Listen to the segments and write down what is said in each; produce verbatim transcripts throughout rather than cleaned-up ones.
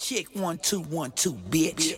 Check one, two, one, two, bitch.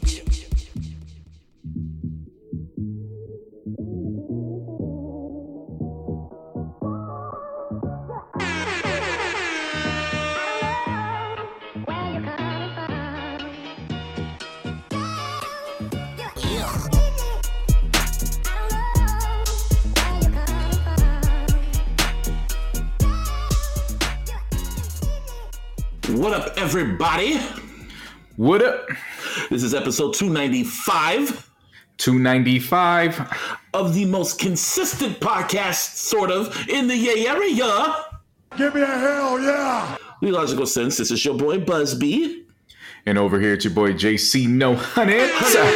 What up, everybody? What up? This is episode two ninety-five. two ninety-five. Of the most consistent podcast, sort of, in the Yay area. Give me a hell yeah! The Logical Sense, this is your boy Busby. And over here, it's your boy J C No Honey.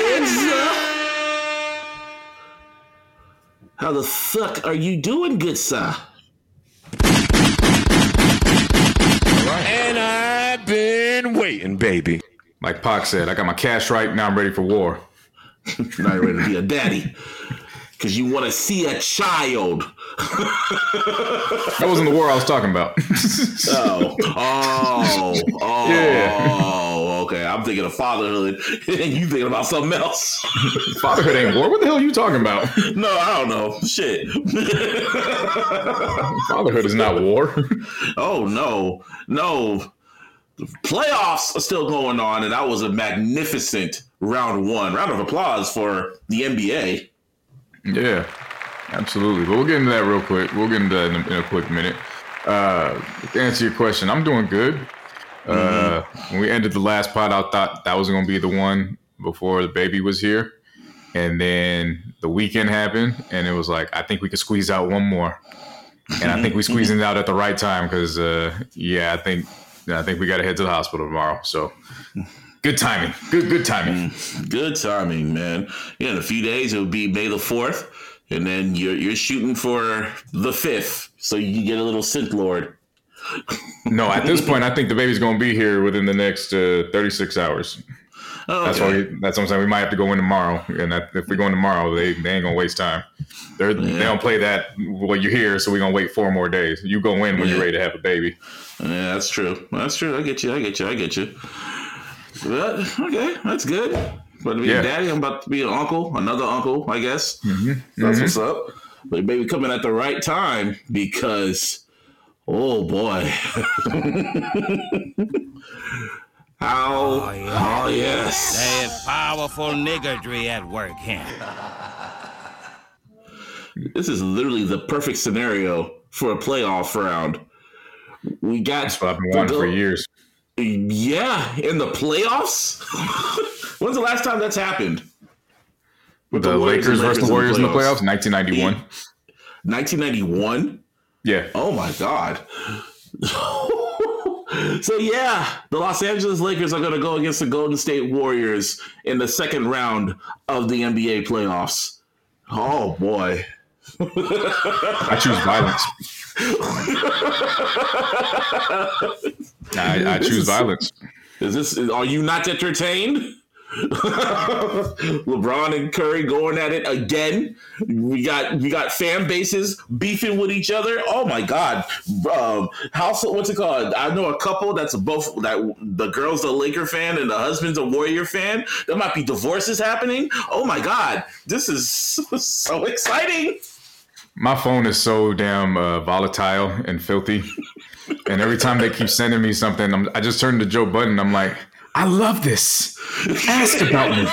How the fuck are you doing, good sir? And I've been waiting, baby. Like Pac said, I got my cash right, now I'm ready for war. Now you're ready to be a daddy. Because you want to see a child. That wasn't the war I was talking about. oh. Oh. Oh. Yeah. Okay. I'm thinking of fatherhood. And you thinking about something else. Fatherhood ain't war. What the hell are you talking about? No, I don't know. Shit. Fatherhood is not war. Oh, no. No. The playoffs are still going on, and that was a magnificent round one. Round of applause for the N B A. Yeah, absolutely. But we'll get into that real quick. We'll get into that in a, in a quick minute. Uh, to answer your question, I'm doing good. Uh, mm-hmm. When we ended the last pod, I thought that was going to be the one before the baby was here. And then the weekend happened, and it was like, I think we could squeeze out one more. And I think we squeezed it out at the right time because, uh, yeah, I think I think we got to head to the hospital tomorrow. So good timing. Good, good timing. Good timing, man. Yeah, in a few days, it'll be May the fourth. And then you're you're shooting for the fifth. So you can get a little synth lord. No, at this point, I think the baby's going to be here within the next uh, thirty-six hours. Oh, okay. That's why we, that's what I'm saying. We might have to go in tomorrow. And that, if we go in tomorrow, they, they ain't going to waste time. They're, yeah. They don't play that, well, you're here, so we're going to wait four more days. You go in when yeah. you're ready to have a baby. Yeah, that's true. That's true. I get you. I get you. I get you. But, okay, that's good. About to be yeah. a daddy. I'm about to be an uncle, another uncle, I guess. Mm-hmm. That's mm-hmm. what's up. But baby coming at the right time because, oh boy. How, oh, yeah. oh yes. There's powerful niggardry at work here. This is literally the perfect scenario for a playoff round. We got. That's what I've been wanting for years. Yeah, in the playoffs. When's the last time that's happened? With the, the Lakers versus the Warriors in the playoffs, nineteen ninety-one. nineteen ninety-one. Yeah. Oh my God. So yeah, the Los Angeles Lakers are going to go against the Golden State Warriors in the second round of the N B A playoffs. Oh boy. I choose violence. I, I choose is, violence. Is this? Are you not entertained? LeBron and Curry going at it again. We got we got fan bases beefing with each other. Oh my God! Um, house, what's it called? I know a couple that's both that the girl's a Laker fan and the husband's a Warrior fan. There might be divorces happening. Oh my God! This is so exciting. My phone is so damn uh, volatile and filthy, and every time they keep sending me something, I'm, I just turn to Joe Budden. I'm like, I love this. Ask about me.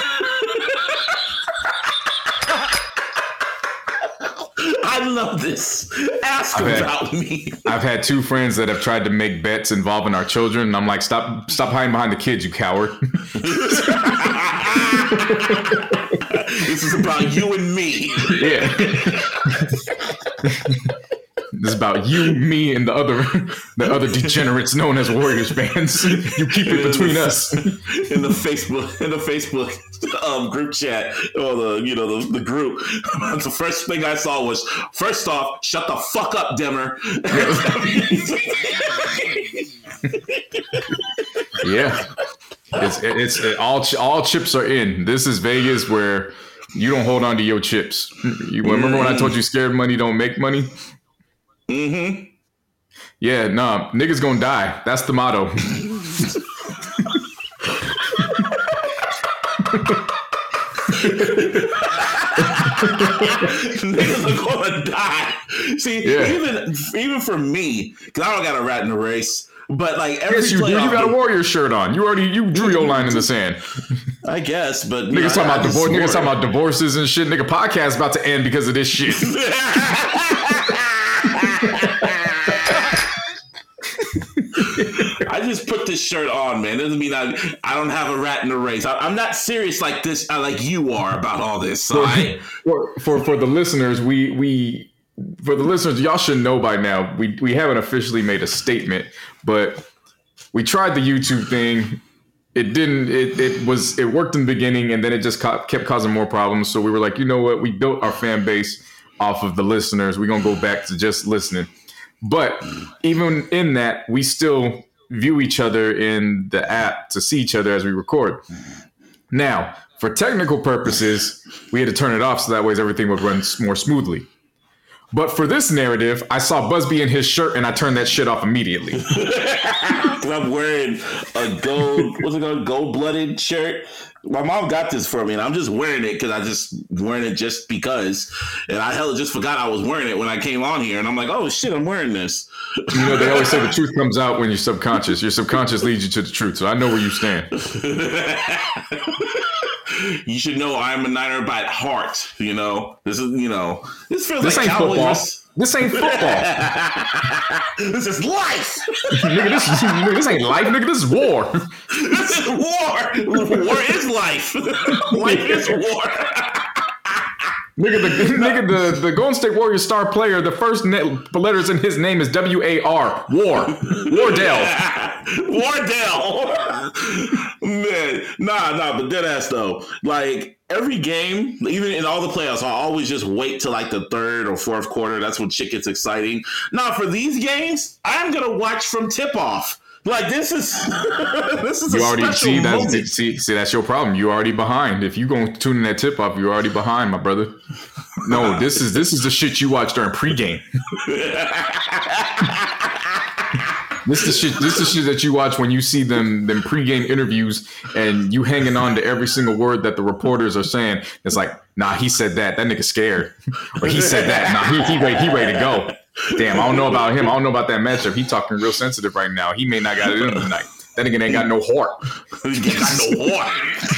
I love this. Ask I've about had, me. I've had two friends that have tried to make bets involving our children, and I'm like, stop, stop hiding behind the kids, you coward. This is about you and me. Yeah. This is about you, me, and the other the other degenerates known as Warriors fans. You keep it between us. In the Facebook, in the Facebook um, group chat, or the you know the, the group. The first thing I saw was, first off, shut the fuck up, Demmer. Yeah, it's it's it, all all chips are in. This is Vegas where you don't hold on to your chips. You remember when I told you scared money don't make money? Mm-hmm. Yeah, no, nah, niggas gonna die. That's the motto. Niggas are gonna die. See, Yeah. even even for me, because I don't got a rat in the race. But like every Yes, you do. You got a Warrior shirt on. You already you drew your line in the sand. I guess, but Niggas know, talking I- about I just divorce. Niggas swore talking about divorces and shit. Nigga, podcast about to end because of this shit. I just put this shirt on, man. Doesn't mean I I don't have a rat in the race. I, I'm not serious like this, uh, like you are about all this. So I, for, for for the listeners, we we for the listeners, y'all should know by now. We we haven't officially made a statement, but we tried the YouTube thing. It didn't. It it was it worked in the beginning, and then it just ca- kept causing more problems. So we were like, you know what? We built our fan base off of the listeners. We're gonna go back to just listening. But even in that, we still view each other in the app to see each other as we record. Now, for technical purposes, we had to turn it off so that way everything would run more smoothly. But for this narrative, I saw Busby in his shirt and I turned that shit off immediately. I'm wearing a gold, what's it called, gold-blooded shirt. My mom got this for me, and I'm just wearing it because I just wearing it just because. And I hella just forgot I was wearing it when I came on here, and I'm like, oh shit, I'm wearing this. You know, they always say the truth comes out when you're subconscious. Your subconscious leads you to the truth. So I know where you stand. You should know I'm a Niner by heart. You know, this is, you know, this feels This like ain't Cowboys. football. Res- This ain't football. This is life. nigga, this, nigga, this ain't life, nigga. This is war. This is war. War is life. Life is war. Nigga, the nigga, the, the Golden State Warriors star player, the first net letters in his name is W A R. War. Wardell. Wardell. Man, nah, nah, but dead ass though. Like every game, even in all the playoffs, I always just wait till like the third or fourth quarter. That's when shit gets exciting. Now for these games, I'm gonna watch from tip off. Like this is this is You a already special see moment. that. See, see, that's your problem. You already behind. If you gonna tune in that tip off, you're already behind, my brother. No, this is this is the shit you watch during pregame. This is shit. This is shit that you watch when you see them them pregame interviews and you hanging on to every single word that the reporters are saying. It's like, nah, he said that. That nigga scared, or he said that. Nah, he he ready, he ready to go. Damn, I don't know about him. I don't know about that matchup. He talking real sensitive right now. He may not got it in him tonight. That nigga ain't got no heart. He got no heart.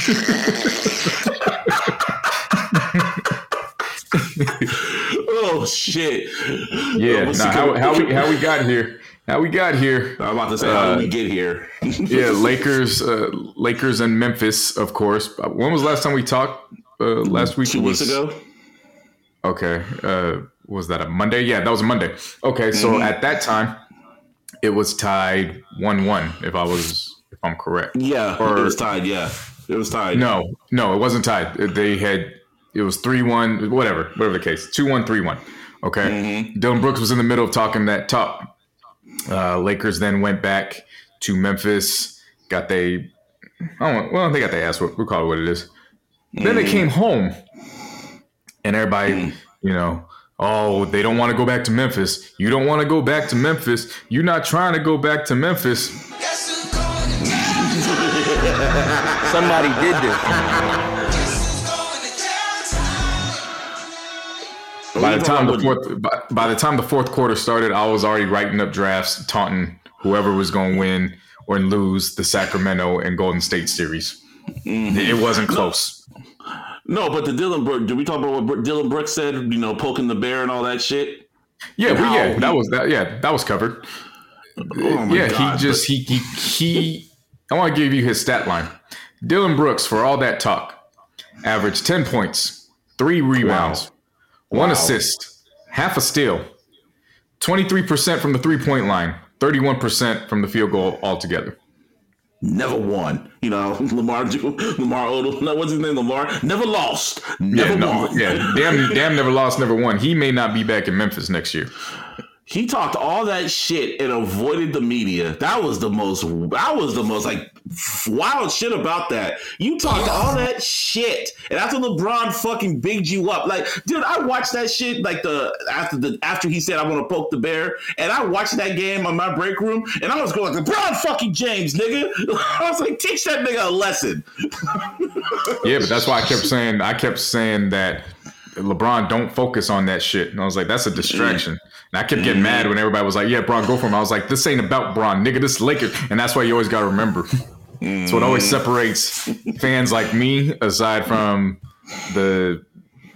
Oh shit! Yeah, What's nah, the- how how we how we got here? How we got here? I'm about to say, how did we get here? Yeah, Lakers, uh, Lakers and Memphis, of course. When was the last time we talked? Uh, last week Two it was, weeks ago. Okay, uh, was that a Monday? Yeah, that was a Monday. Okay, so Mm-hmm. at that time, it was tied one-one. If I was, if I'm correct. Yeah, Or- it was tied. Yeah, it was tied. No, no, it wasn't tied. They had it was three one, whatever, whatever the case, two one, three one. Okay, Mm-hmm. Dylan Brooks was in the middle of talking that talk. Uh, Lakers then went back to Memphis. Got they, I don't, well, they got their ass. We'll call it what it is. Then Mm-hmm. they came home, and everybody, Mm. you know, oh, they don't want to go back to Memphis. You don't want to go back to Memphis. You're not trying to go back to Memphis. Somebody did this. By the time the fourth, by, by the time the fourth quarter started, I was already writing up drafts, taunting whoever was going to win or lose the Sacramento and Golden State series. Mm-hmm. It wasn't close. No, but the Dylan Brooks. Did we talk about what Bro- Dylan Brooks said? You know, poking the bear and all that shit. Yeah, we, How yeah, he- that was that. Yeah, that was covered. Oh my yeah, God, he just he he he. I want to give you his stat line. Dylan Brooks, for all that talk, averaged ten points, three rebounds, one Wow. assist, half a steal, twenty-three percent from the three-point line, thirty-one percent from the field goal altogether. Never won. You know, Lamar, Lamar Odom. No, what's his name? Lamar. Never lost. Never yeah, no, won. yeah, damn, damn, never lost, never won. He may not be back in Memphis next year. He talked all that shit and avoided the media. That was the most, that was the most like wild shit about that. You talked all that shit, and after LeBron fucking bigged you up, like, dude, I watched that shit like the after the after he said I want to poke the bear, and I watched that game on my break room, and I was going, LeBron fucking James, nigga. I was like, teach that nigga a lesson. Yeah, but that's why I kept saying, I kept saying that LeBron, don't focus on that shit, and I was like, that's a distraction. And I kept getting mad when everybody was like, yeah, Bron, go for him. I was like, this ain't about Bron, nigga, this Lakers. And that's why you always got to remember. It's what always separates fans like me, aside from the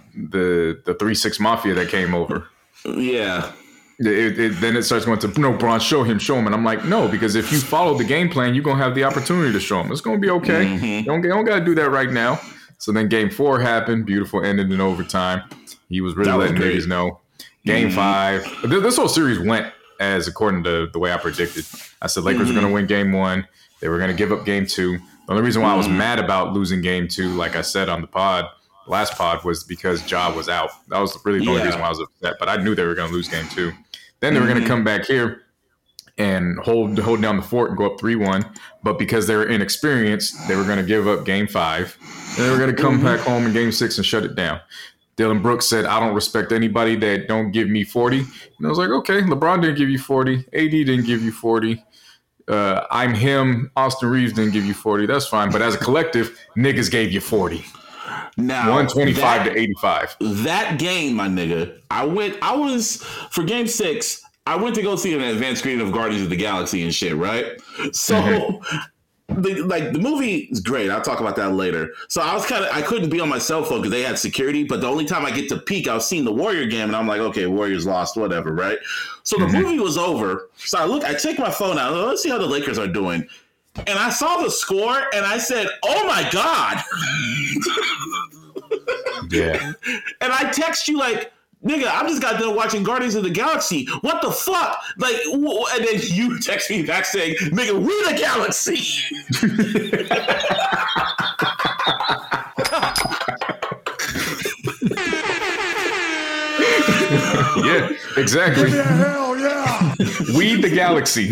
the the three six Mafia that came over. Yeah. It, it, then it starts going to, no, Bron, show him, show him. And I'm like, no, because if you follow the game plan, you're going to have the opportunity to show him. It's going to be okay. Mm-hmm. You don't, you don't got to do that right now. So then game four happened. Beautiful, ended in overtime. He was really that letting was niggas know. Game mm-hmm. five. This whole series went as according to the way I predicted. I said Lakers mm-hmm. were going to win game one. They were going to give up game two. The only reason why mm-hmm. I was mad about losing game two, like I said on the pod, the last pod, was because Ja was out. That was really the yeah. only reason why I was upset. But I knew they were going to lose game two. Then they were mm-hmm. going to come back here and hold hold down the fort and go up three one. But because they were inexperienced, they were going to give up game five. And they were going to come mm-hmm. back home in game six and shut it down. Dylan Brooks said, I don't respect anybody that don't give me forty. And I was like, okay, LeBron didn't give you forty. A D didn't give you forty. Uh, I'm him. Austin Reeves didn't give you forty. That's fine. But as a collective, niggas gave you forty. Now, one twenty-five to eighty-five. That game, my nigga, I went, I was, for game six, I went to go see an advanced screening of Guardians of the Galaxy and shit, right? So, mm-hmm. The, like the movie is great. I'll talk about that later. So I was kind of I couldn't be on my cell phone because they had security. But the only time I get to peek, I was seeing the Warrior game, and I'm like, okay, Warriors lost, whatever, right? So the mm-hmm. movie was over. So I look, I take my phone out. Let's see how the Lakers are doing. And I saw the score, and I said, "Oh my god!" Yeah. And I text you like, nigga, I just got done watching Guardians of the Galaxy. What the fuck? Like, and then you text me back saying, nigga, we the Galaxy. Yeah, exactly. Yeah, hell yeah. We the Galaxy.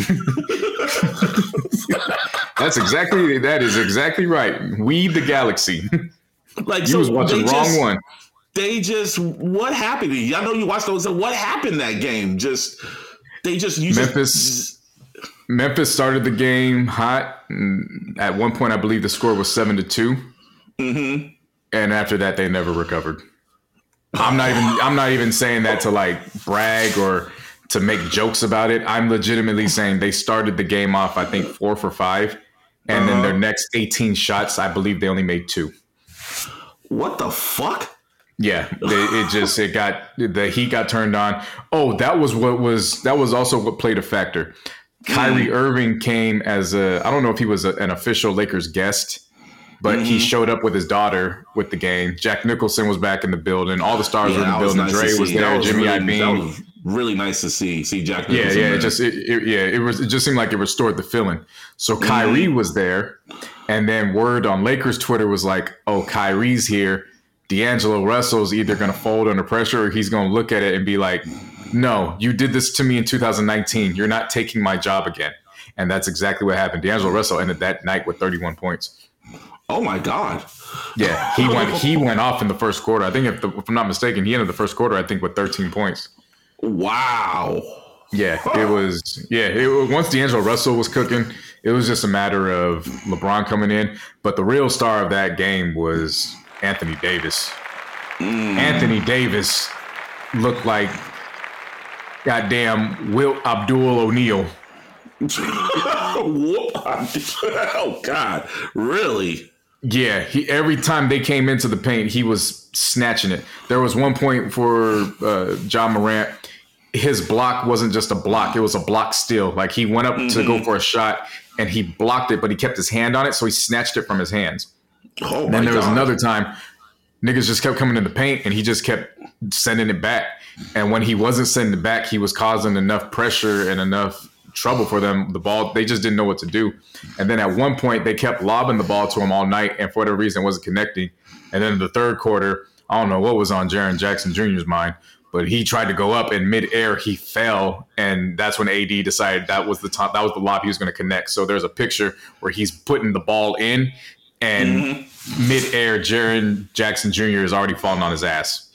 That's exactly, that is exactly right. We the Galaxy. Like, you so was watching the wrong just, one. They just, what happened? I know you watched those. What happened that game? Just, they just, you Memphis. Just, Memphis started the game hot. At one point, I believe the score was seven to two. Mm-hmm. And after that, they never recovered. I'm not even, I'm not even saying that to like brag or to make jokes about it. I'm legitimately saying they started the game off, I think, four for five. And uh-huh. then their next eighteen shots, I believe they only made two. What the fuck? Yeah, they, it just it got the heat got turned on. Oh, that was what was that was also what played a factor. Kyrie mm. Irving came as a I don't know if he was a, an official Lakers guest, but mm-hmm. he showed up with his daughter with the game. Jack Nicholson was back in the building. All the stars yeah, were in the building. Nice Dre was there. Was Jimmy really, Iovine. That was really nice to see. See Jack Yeah, Nicholson. yeah. There. It just it, it, yeah, it was. It just seemed like it restored the feeling. So Kyrie mm-hmm. was there, and then word on Lakers Twitter was like, "Oh, Kyrie's here. D'Angelo Russell's either going to fold under pressure or he's going to look at it and be like, no, you did this to me in two thousand nineteen. You're not taking my job again." And that's exactly what happened. D'Angelo Russell ended that night with thirty-one points. Oh, my God. Yeah, he went he went off in the first quarter. I think, if, the, if I'm not mistaken, he ended the first quarter, I think, with thirteen points. Wow. Yeah, it was. Yeah, it was, once D'Angelo Russell was cooking, it was just a matter of LeBron coming in. But the real star of that game was Anthony Davis. Mm. Anthony Davis looked like goddamn Wilt Abdul O'Neal. Oh God, really? Yeah, he every time they came into the paint, he was snatching it. There was one point for uh, Ja Morant. His block wasn't just a block; it was a block steal. Like he went up mm-hmm. to go for a shot and he blocked it, but he kept his hand on it, so he snatched it from his hands. Oh and then my there was God. another time, niggas just kept coming in the paint and he just kept sending it back. And when he wasn't sending it back, he was causing enough pressure and enough trouble for them. The ball, they just didn't know what to do. And then at one point, they kept lobbing the ball to him all night, and for whatever reason, it wasn't connecting. And then in the third quarter, I don't know what was on Jaren Jackson Junior's mind, but he tried to go up in midair. He fell, and that's when A D decided that was the top, that was the lob he was going to connect. So there's a picture where he's putting the ball in, and mm-hmm. midair, Jaren Jackson Junior is already falling on his ass.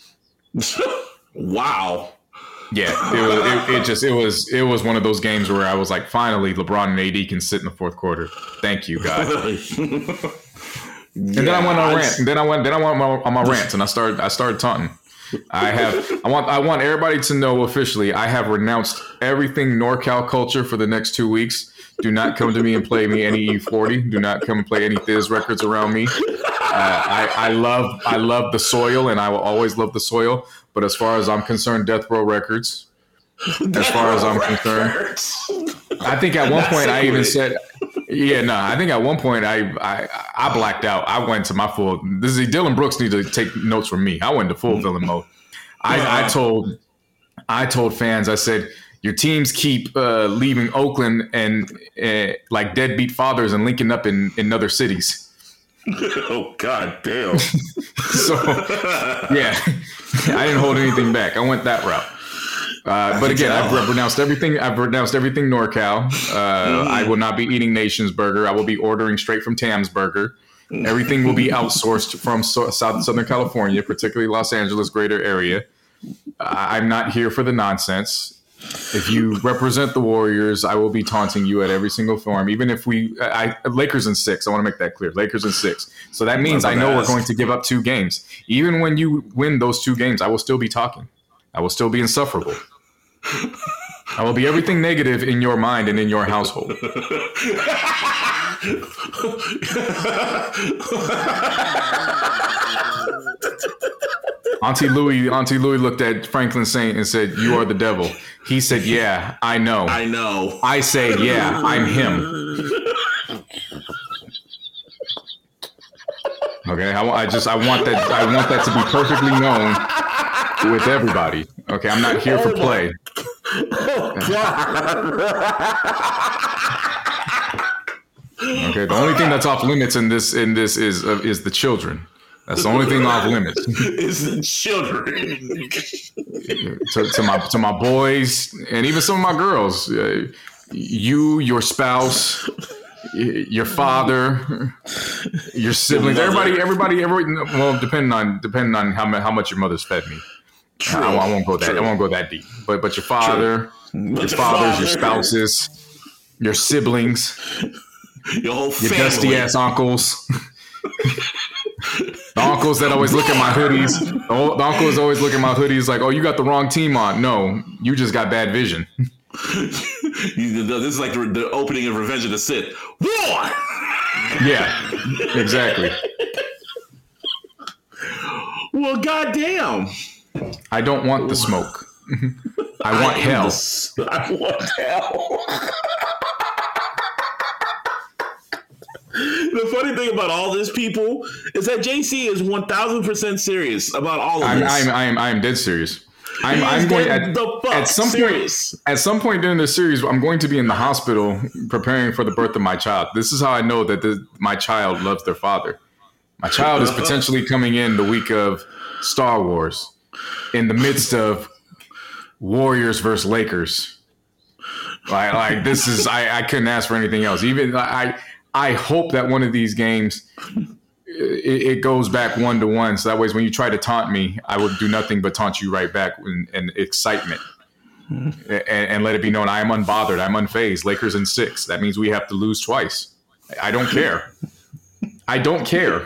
Wow. Yeah, it, was, it, it just it was it was one of those games where I was like, finally, LeBron and A D can sit in the fourth quarter. Thank you, God. And yeah, then I went on rant. And then I went. Then I went on my, on my rants, and I started. I started taunting. I have. I want. I want everybody to know officially. I have renounced everything NorCal culture for the next two weeks. Do not come to me and play me any E forty. Do not come and play any Thiz records around me. Uh, I, I love. I love the soil, and I will always love the soil. But as far as I'm concerned, Death Row Records. As far as I'm concerned, I think at one point I even said, "Yeah, no." Nah, I think at one point I, I I blacked out. I went to my full. This is Dylan Brooks need to take notes from me. I went to full villain mode. I, I told I told fans. I said, "Your teams keep uh, leaving Oakland and uh, like deadbeat fathers and linking up in, in other cities." Oh, God damn. So, yeah, I didn't hold anything back. I went that route. Uh, but again, I've renounced everything. I've renounced everything NorCal. Uh, I will not be eating Nation's Burger. I will be ordering straight from Tam's Burger. Everything will be outsourced from so- South Southern California, particularly Los Angeles greater area. I'm not here for the nonsense. If you represent the Warriors, I will be taunting you at every single forum, even if we I, Lakers in six. I want to make that clear. Lakers in six. So that means I know we're going to give up two games. Even when you win those two games, I will still be talking. I will still be insufferable. I will be everything negative in your mind and in your household. Auntie Louie, Auntie Louie looked at Franklin Saint and said, "You are the devil." He said, "Yeah, I know. I know." I say, "Yeah, I'm him." Okay, I, I just I want that I want that to be perfectly known with everybody. Okay, I'm not here for play. Oh, God. Okay, the only thing that's off limits in this in this is uh, is the children. That's the only thing off limits. Is the children. to, to my to my boys and even some of my girls. Uh, you, your spouse, your father, your siblings, everybody, everybody, everybody. Well, depending on depending on how how much your mother's fed me. True, I, I won't go that. True. I won't go that deep. But but your father, True. your fathers, father. your spouses, your siblings, your whole your family. dusty ass uncles. The uncles that always look at my hoodies. The, old, the uncles always look at my hoodies like, "Oh, you got the wrong team on." No, you just got bad vision. You, this is like the, the opening of Revenge of the Sith. War. Yeah, exactly. Well, goddamn. I don't want the smoke. I want I hell. The, I want hell. The funny thing about all this, people, is that J C is one thousand percent serious about all of I'm, this. I'm, I'm, I'm dead serious. I'm, I'm going at, at some serious. point. At some point during this series, I'm going to be in the hospital preparing for the birth of my child. This is how I know that the, my child loves their father. My child is potentially coming in the week of Star Wars, in the midst of Warriors versus Lakers. Like, like this is I, I couldn't ask for anything else. Even I. I hope that one of these games, it, it goes back one to one. So that way, when you try to taunt me, I would do nothing but taunt you right back in, in excitement. Mm-hmm. and, and let it be known I am unbothered. I'm unfazed. Lakers in six. That means we have to lose twice. I don't care. I don't care.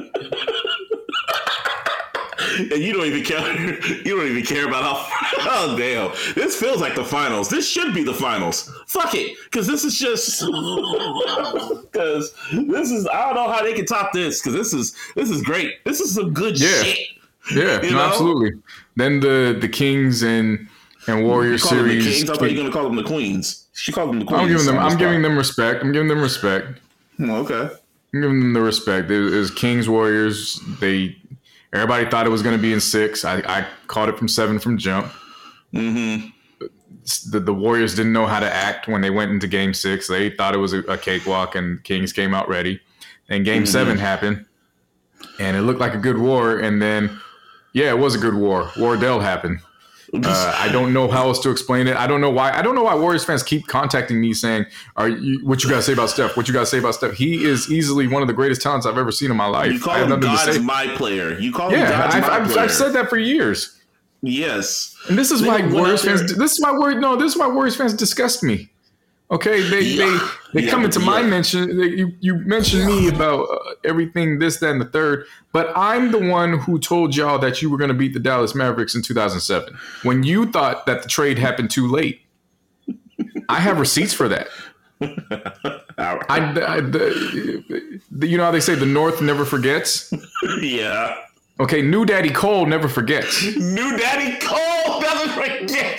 And you don't even care. You don't even care about how. Oh damn! This feels like the finals. This should be the finals. Fuck it, because this is just. Because this is. I don't know how they can top this. Because this is. This is great. This is some good yeah. shit. Yeah, no, absolutely. Then the the Kings and and Warriors you call series. Them the Kings? I thought you were gonna call them the Queens. She called them the Queens. I'm giving them. I'm giving them respect. I'm giving them respect. Okay. I'm giving them the respect. It was Kings Warriors. They. Everybody thought it was going to be in six. I, I called it from seven from jump. Mm-hmm. The, the Warriors didn't know how to act when they went into game six. They thought it was a, a cakewalk, and Kings came out ready. And game mm-hmm. seven happened, and it looked like a good war. And then, yeah, it was a good war. Wardell happened. Uh, I don't know how else to explain it. I don't know why. I don't know why Warriors fans keep contacting me saying, "Are you? What you got to say about Steph? What you got to say about Steph?" He is easily one of the greatest talents I've ever seen in my life. You call I have him nothing to God's say. my player. You call him Yeah, God's I've, my I've, player. I've said that for years. Yes, And this is They why went Warriors out there- fans. This is why Warriors. No, this is why Warriors fans disgust me. Okay, they Yeah. they they Yeah, come into my yeah. mention. They, you you mentioned me about uh, everything, this, that, and the third. But I'm the one who told y'all that you were going to beat the Dallas Mavericks in two thousand seven when you thought that the trade happened too late. I have receipts for that. I, I the, the, you know how they say the North never forgets. yeah. Okay, New Daddy Cole never forgets. New Daddy Cole doesn't forget.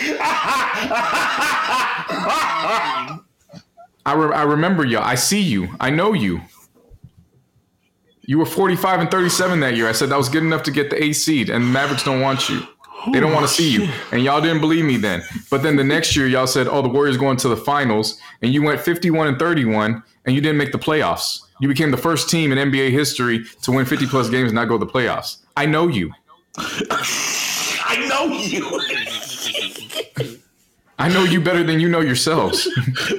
I, re- I remember you. I see you. I know you. You were forty-five and thirty-seven that year. I said that was good enough to get the eighth seed, and the Mavericks don't want you. They don't want to see you. And y'all didn't believe me then. But then the next year, y'all said, oh, the Warriors going to the finals, and you went fifty-one and thirty-one, and you didn't make the playoffs. You became the first team in N B A history to win fifty-plus games and not go to the playoffs. I know you. I know you. I know you better than you know yourselves.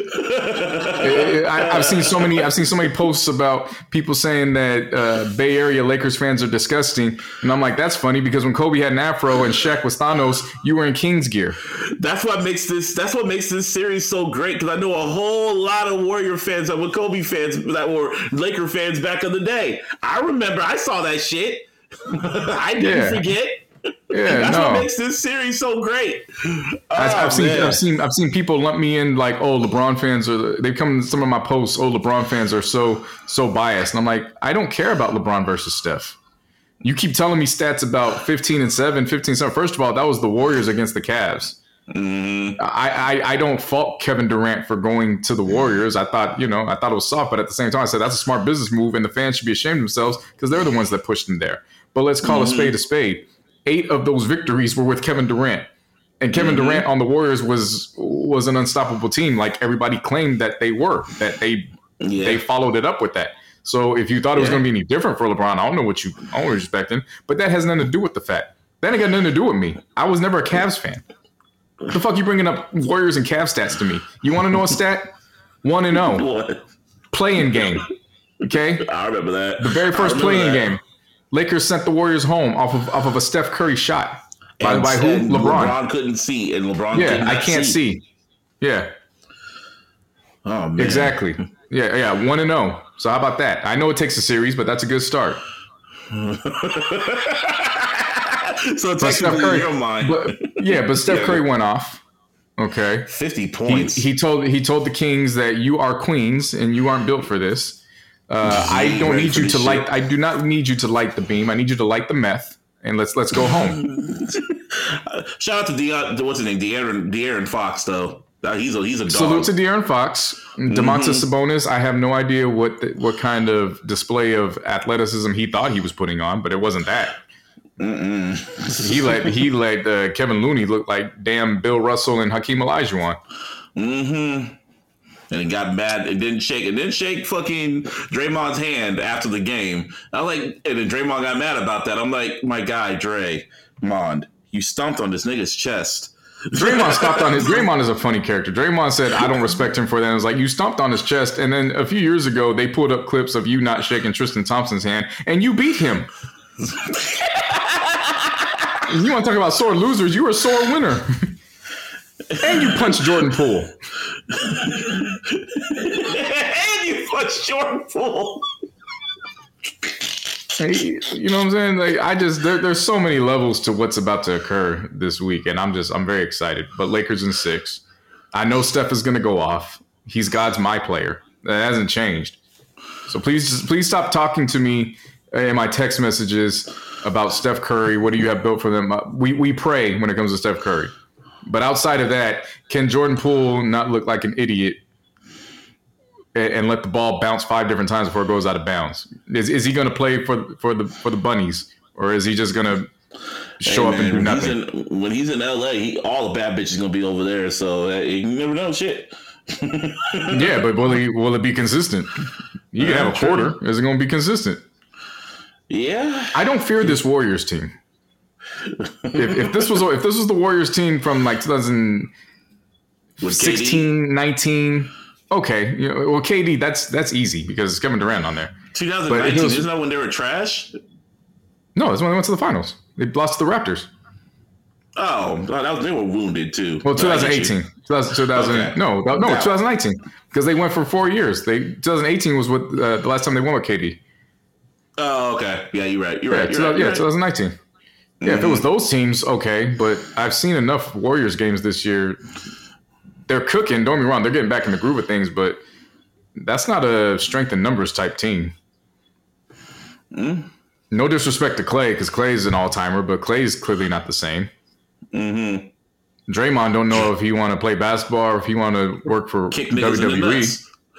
I, I've seen so many. I've seen so many posts about people saying that uh, Bay Area Lakers fans are disgusting, and I'm like, that's funny because when Kobe had an afro and Shaq was Thanos, you were in Kings gear. That's what makes this. That's what makes this series so great because I know a whole lot of Warrior fans that were Kobe fans that were Laker fans back in the day. I remember. I saw that shit. I didn't Yeah. forget. Yeah, That's no. what makes this series so great. I've, Oh, I've seen, man. I've seen, I've seen people lump me in like, oh, LeBron fans are. They come in some of my posts. Oh, LeBron fans are so so biased, and I'm like, I don't care about LeBron versus Steph. You keep telling me stats about fifteen and seven, fifteen and seven. First of all, that was the Warriors against the Cavs. Mm-hmm. I, I I don't fault Kevin Durant for going to the Warriors. I thought, you know, I thought it was soft, but at the same time, I said that's a smart business move, and the fans should be ashamed of themselves because they're the ones that pushed him there. But let's call Mm-hmm. a spade a spade. Eight of those victories were with Kevin Durant, and Kevin Mm-hmm. Durant on the Warriors was was an unstoppable team, like everybody claimed that they were. That they Yeah. they followed it up with that. So if you thought it was Yeah. going to be any different for LeBron, I don't know what you I don't respecting, but that has nothing to do with the fact. That ain't got nothing to do with me. I was never a Cavs fan. What the fuck you bringing up Warriors and Cavs stats to me? You want to know a stat? One and zero. What? Playing game. Okay, I remember that. the very I first remember playing that. game. Lakers sent the Warriors home off of off of a Steph Curry shot. By, And- by who? and LeBron. LeBron couldn't see, and LeBron. could Yeah, not I can't see. Yeah, Oh man, exactly. Yeah, yeah, one and zero. So how about that? I know it takes a series, but that's a good start. So But technically, Steph Curry, in your mind, but, yeah, but Steph Yeah. Curry went off. Okay, fifty he, points. he told he told the Kings that you are queens and you aren't built for this. Uh, I don't Ready need for you this to shit. light. I do not need you to light the beam. I need you to light the meth, and let's let's go home. Shout out to Deion, what's his name, De'Aaron, De'Aaron Fox though. Uh, He's a he's a dog. Salute to De'Aaron Fox, Domantas Mm-hmm. Sabonis. I have no idea what the, what kind of display of athleticism he thought he was putting on, but it wasn't that. He let he let uh, Kevin Looney look like damn Bill Russell and Hakeem Olajuwon. Mm-hmm. And he got mad. It didn't shake. It didn't shake fucking Draymond's hand after the game. I was like, and then Draymond got mad about that. I'm like, my guy Dre, Mond, you stomped on this nigga's chest. Draymond stopped on his. Draymond is a funny character. Draymond said, "I don't respect him for that." It was like you stomped on his chest, and then a few years ago they pulled up clips of you not shaking Tristan Thompson's hand, and you beat him. You want to talk about sore losers? You were a sore winner, and you punched Jordan Poole. And you punched Jordan Poole. Hey, you know what I'm saying? Like, I just there, there's so many levels to what's about to occur this week, and I'm just I'm very excited. But Lakers in six. I know Steph is going to go off. He's God's my player. That hasn't changed. So please, just, please stop talking to me in my text messages about Steph Curry. What do you have built for them? Uh, We we pray when it comes to Steph Curry. But outside of that, can Jordan Poole not look like an idiot and, and let the ball bounce five different times before it goes out of bounds? Is is he going to play for for the for the Bunnies, or is he just going to show Hey, up and do man, when he's nothing? in- When he's in L A, he, all the bad bitches gonna be over there. So uh, you never know shit. Yeah, but will he will it be consistent? You can Yeah, have a true. quarter. Is it going to be consistent? Yeah. I don't fear this Warriors team. if, if this was if this was the Warriors team from like twenty sixteen, nineteen, okay, you know, well K D that's that's easy because it's Kevin Durant on there. twenty nineteen, was, isn't that when they were trash? No, it's when they went to the finals. They lost to the Raptors. Oh, that was, they were wounded too. Well, twenty eighteen, two thousand, okay. no, no, no, twenty nineteen, because they went for four years. They twenty eighteen was what uh, the last time they won with K D. Oh, okay, yeah, you're right. You're yeah, right. You're right. Yeah, right. twenty nineteen. Yeah, mm-hmm. If it was those teams, okay, but I've seen enough Warriors games this year. They're cooking. Don't get me wrong; they're getting back in the groove of things, but that's not a strength in numbers type team. Mm. No disrespect to Clay, because Clay's an all-timer, but Clay's clearly not the same. Mm-hmm. Draymond don't know if he want to play basketball or if he want to work for Kick W W E.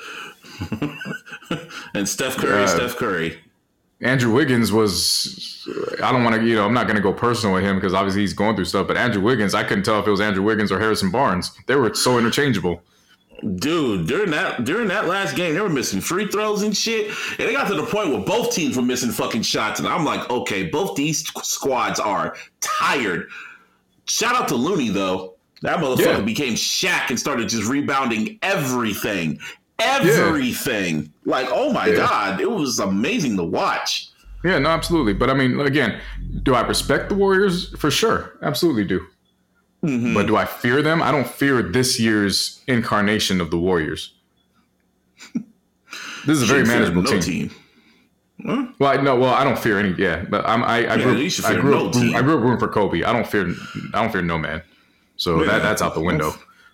And Steph Curry, uh, Steph Curry. Andrew Wiggins was, I don't want to, you know, I'm not going to go personal with him because obviously he's going through stuff, but Andrew Wiggins, I couldn't tell if it was Andrew Wiggins or Harrison Barnes. They were so interchangeable. Dude, during that during that last game, they were missing free throws and shit. And it got to the point where both teams were missing fucking shots. And I'm like, okay, both these squads are tired. Shout out to Looney, though. That motherfucker yeah. became Shaq and started just rebounding everything. Everything. Yeah. Like, oh my yeah. God. It was amazing to watch. Yeah, no, absolutely. But I mean, again, do I respect the Warriors? For sure. Absolutely do. Mm-hmm. But do I fear them? I don't fear this year's incarnation of the Warriors. This is a very manageable no team. team. Huh? Well, I, no, well, I don't fear any. Yeah, but I'm, I, I yeah, grew, I grew no up, team. I grew up rooting for Kobe. I don't fear, I don't fear no man. So yeah. that that's out the window.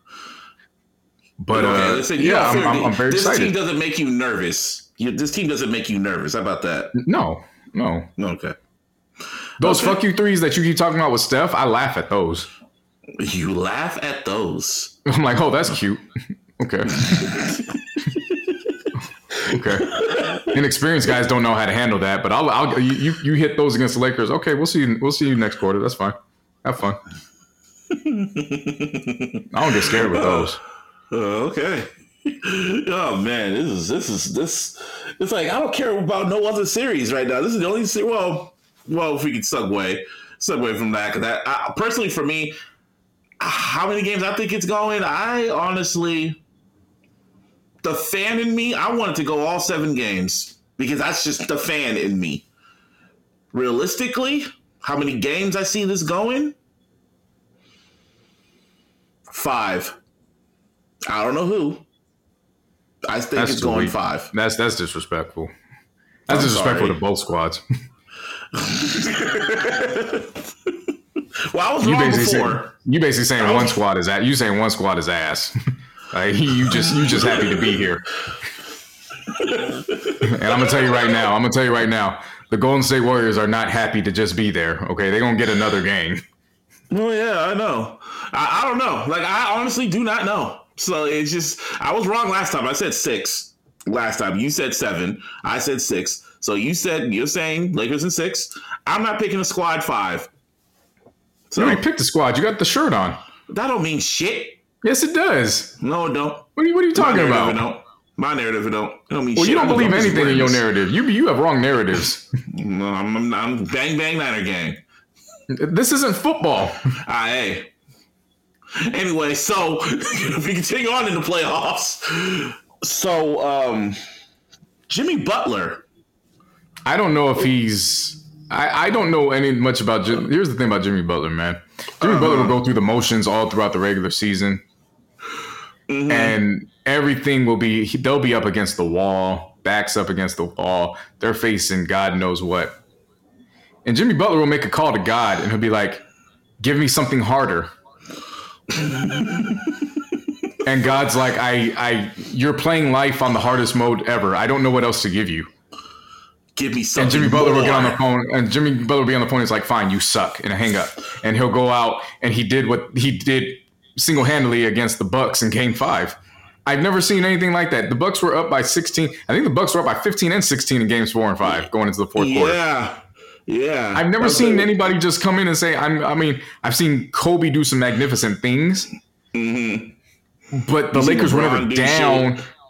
But okay, uh, listen, yeah, I'm, I'm, I'm very this excited. This team doesn't make you nervous. You, this team doesn't make you nervous. How about that? No, no. Okay. Those okay. fuck you threes that you keep talking about with Steph, I laugh at those. You laugh at those. I'm like, oh, that's cute. Okay. Okay. Inexperienced guys don't know how to handle that, but I'll, I'll you, you hit those against the Lakers. Okay, we'll see you. We'll see you next quarter. That's fine. Have fun. I don't get scared with those. Uh, okay. Oh man, this is this is this. It's like I don't care about no other series right now. This is the only series. Well, well, if we could segue, segue from that, because that I, personally for me. How many games I think it's going? I honestly, the fan in me, I want it to go all seven games because that's just the fan in me. Realistically, how many games I see this going? Five. I don't know who. I think that's it's going weak. five. That's that's disrespectful. That's I'm disrespectful sorry. to both squads. Well, I was you wrong basically before. Say, you basically saying was, one squad is ass. You saying one squad is ass. Like, you just you just happy to be here. And I'm gonna tell you right now. I'm gonna tell you right now. The Golden State Warriors are not happy to just be there. Okay, they're gonna get another game. Well, yeah, I know. I, I don't know. Like, I honestly do not know. So it's just I was wrong last time. I said six last time. You said seven. I said six. So you said you're saying Lakers in six. I'm not picking a squad five. So, you already picked the squad. You got the shirt on. That don't mean shit. Yes, it does. No, it don't. What are you, what are you talking My about? Don't. My narrative, it don't. It don't mean well, shit. Well, you don't believe anything in your narrative. You you have wrong narratives. No, I'm, I'm, I'm bang, bang, Niner gang. This isn't football. Ah, hey. Anyway, so if we continue on in the playoffs. So, um, Jimmy Butler. I don't know if he's... I, I don't know any much about. Here's the thing about Jimmy Butler, man. Jimmy uh-huh. Butler will go through the motions all throughout the regular season, mm-hmm. and everything will be. They'll be up against the wall, backs up against the wall. They're facing God knows what, and Jimmy Butler will make a call to God, and he'll be like, "Give me something harder." And God's like, "I, I, you're playing life on the hardest mode ever. I don't know what else to give you." Give me something. And Jimmy Butler more. will get on the phone, and Jimmy Butler will be on the phone. He's like, "Fine, you suck," and hang up. And he'll go out, and he did what he did single-handedly against the Bucks in Game Five. I've never seen anything like that. The Bucks were up by sixteen. I think the Bucks were up by fifteen and sixteen in Games Four and Five going into the fourth yeah. quarter. Yeah, yeah. I've never That's seen a- anybody just come in and say, "I'm." I mean, I've seen Kobe do some magnificent things, mm-hmm. but the Lakers were never down. Shit.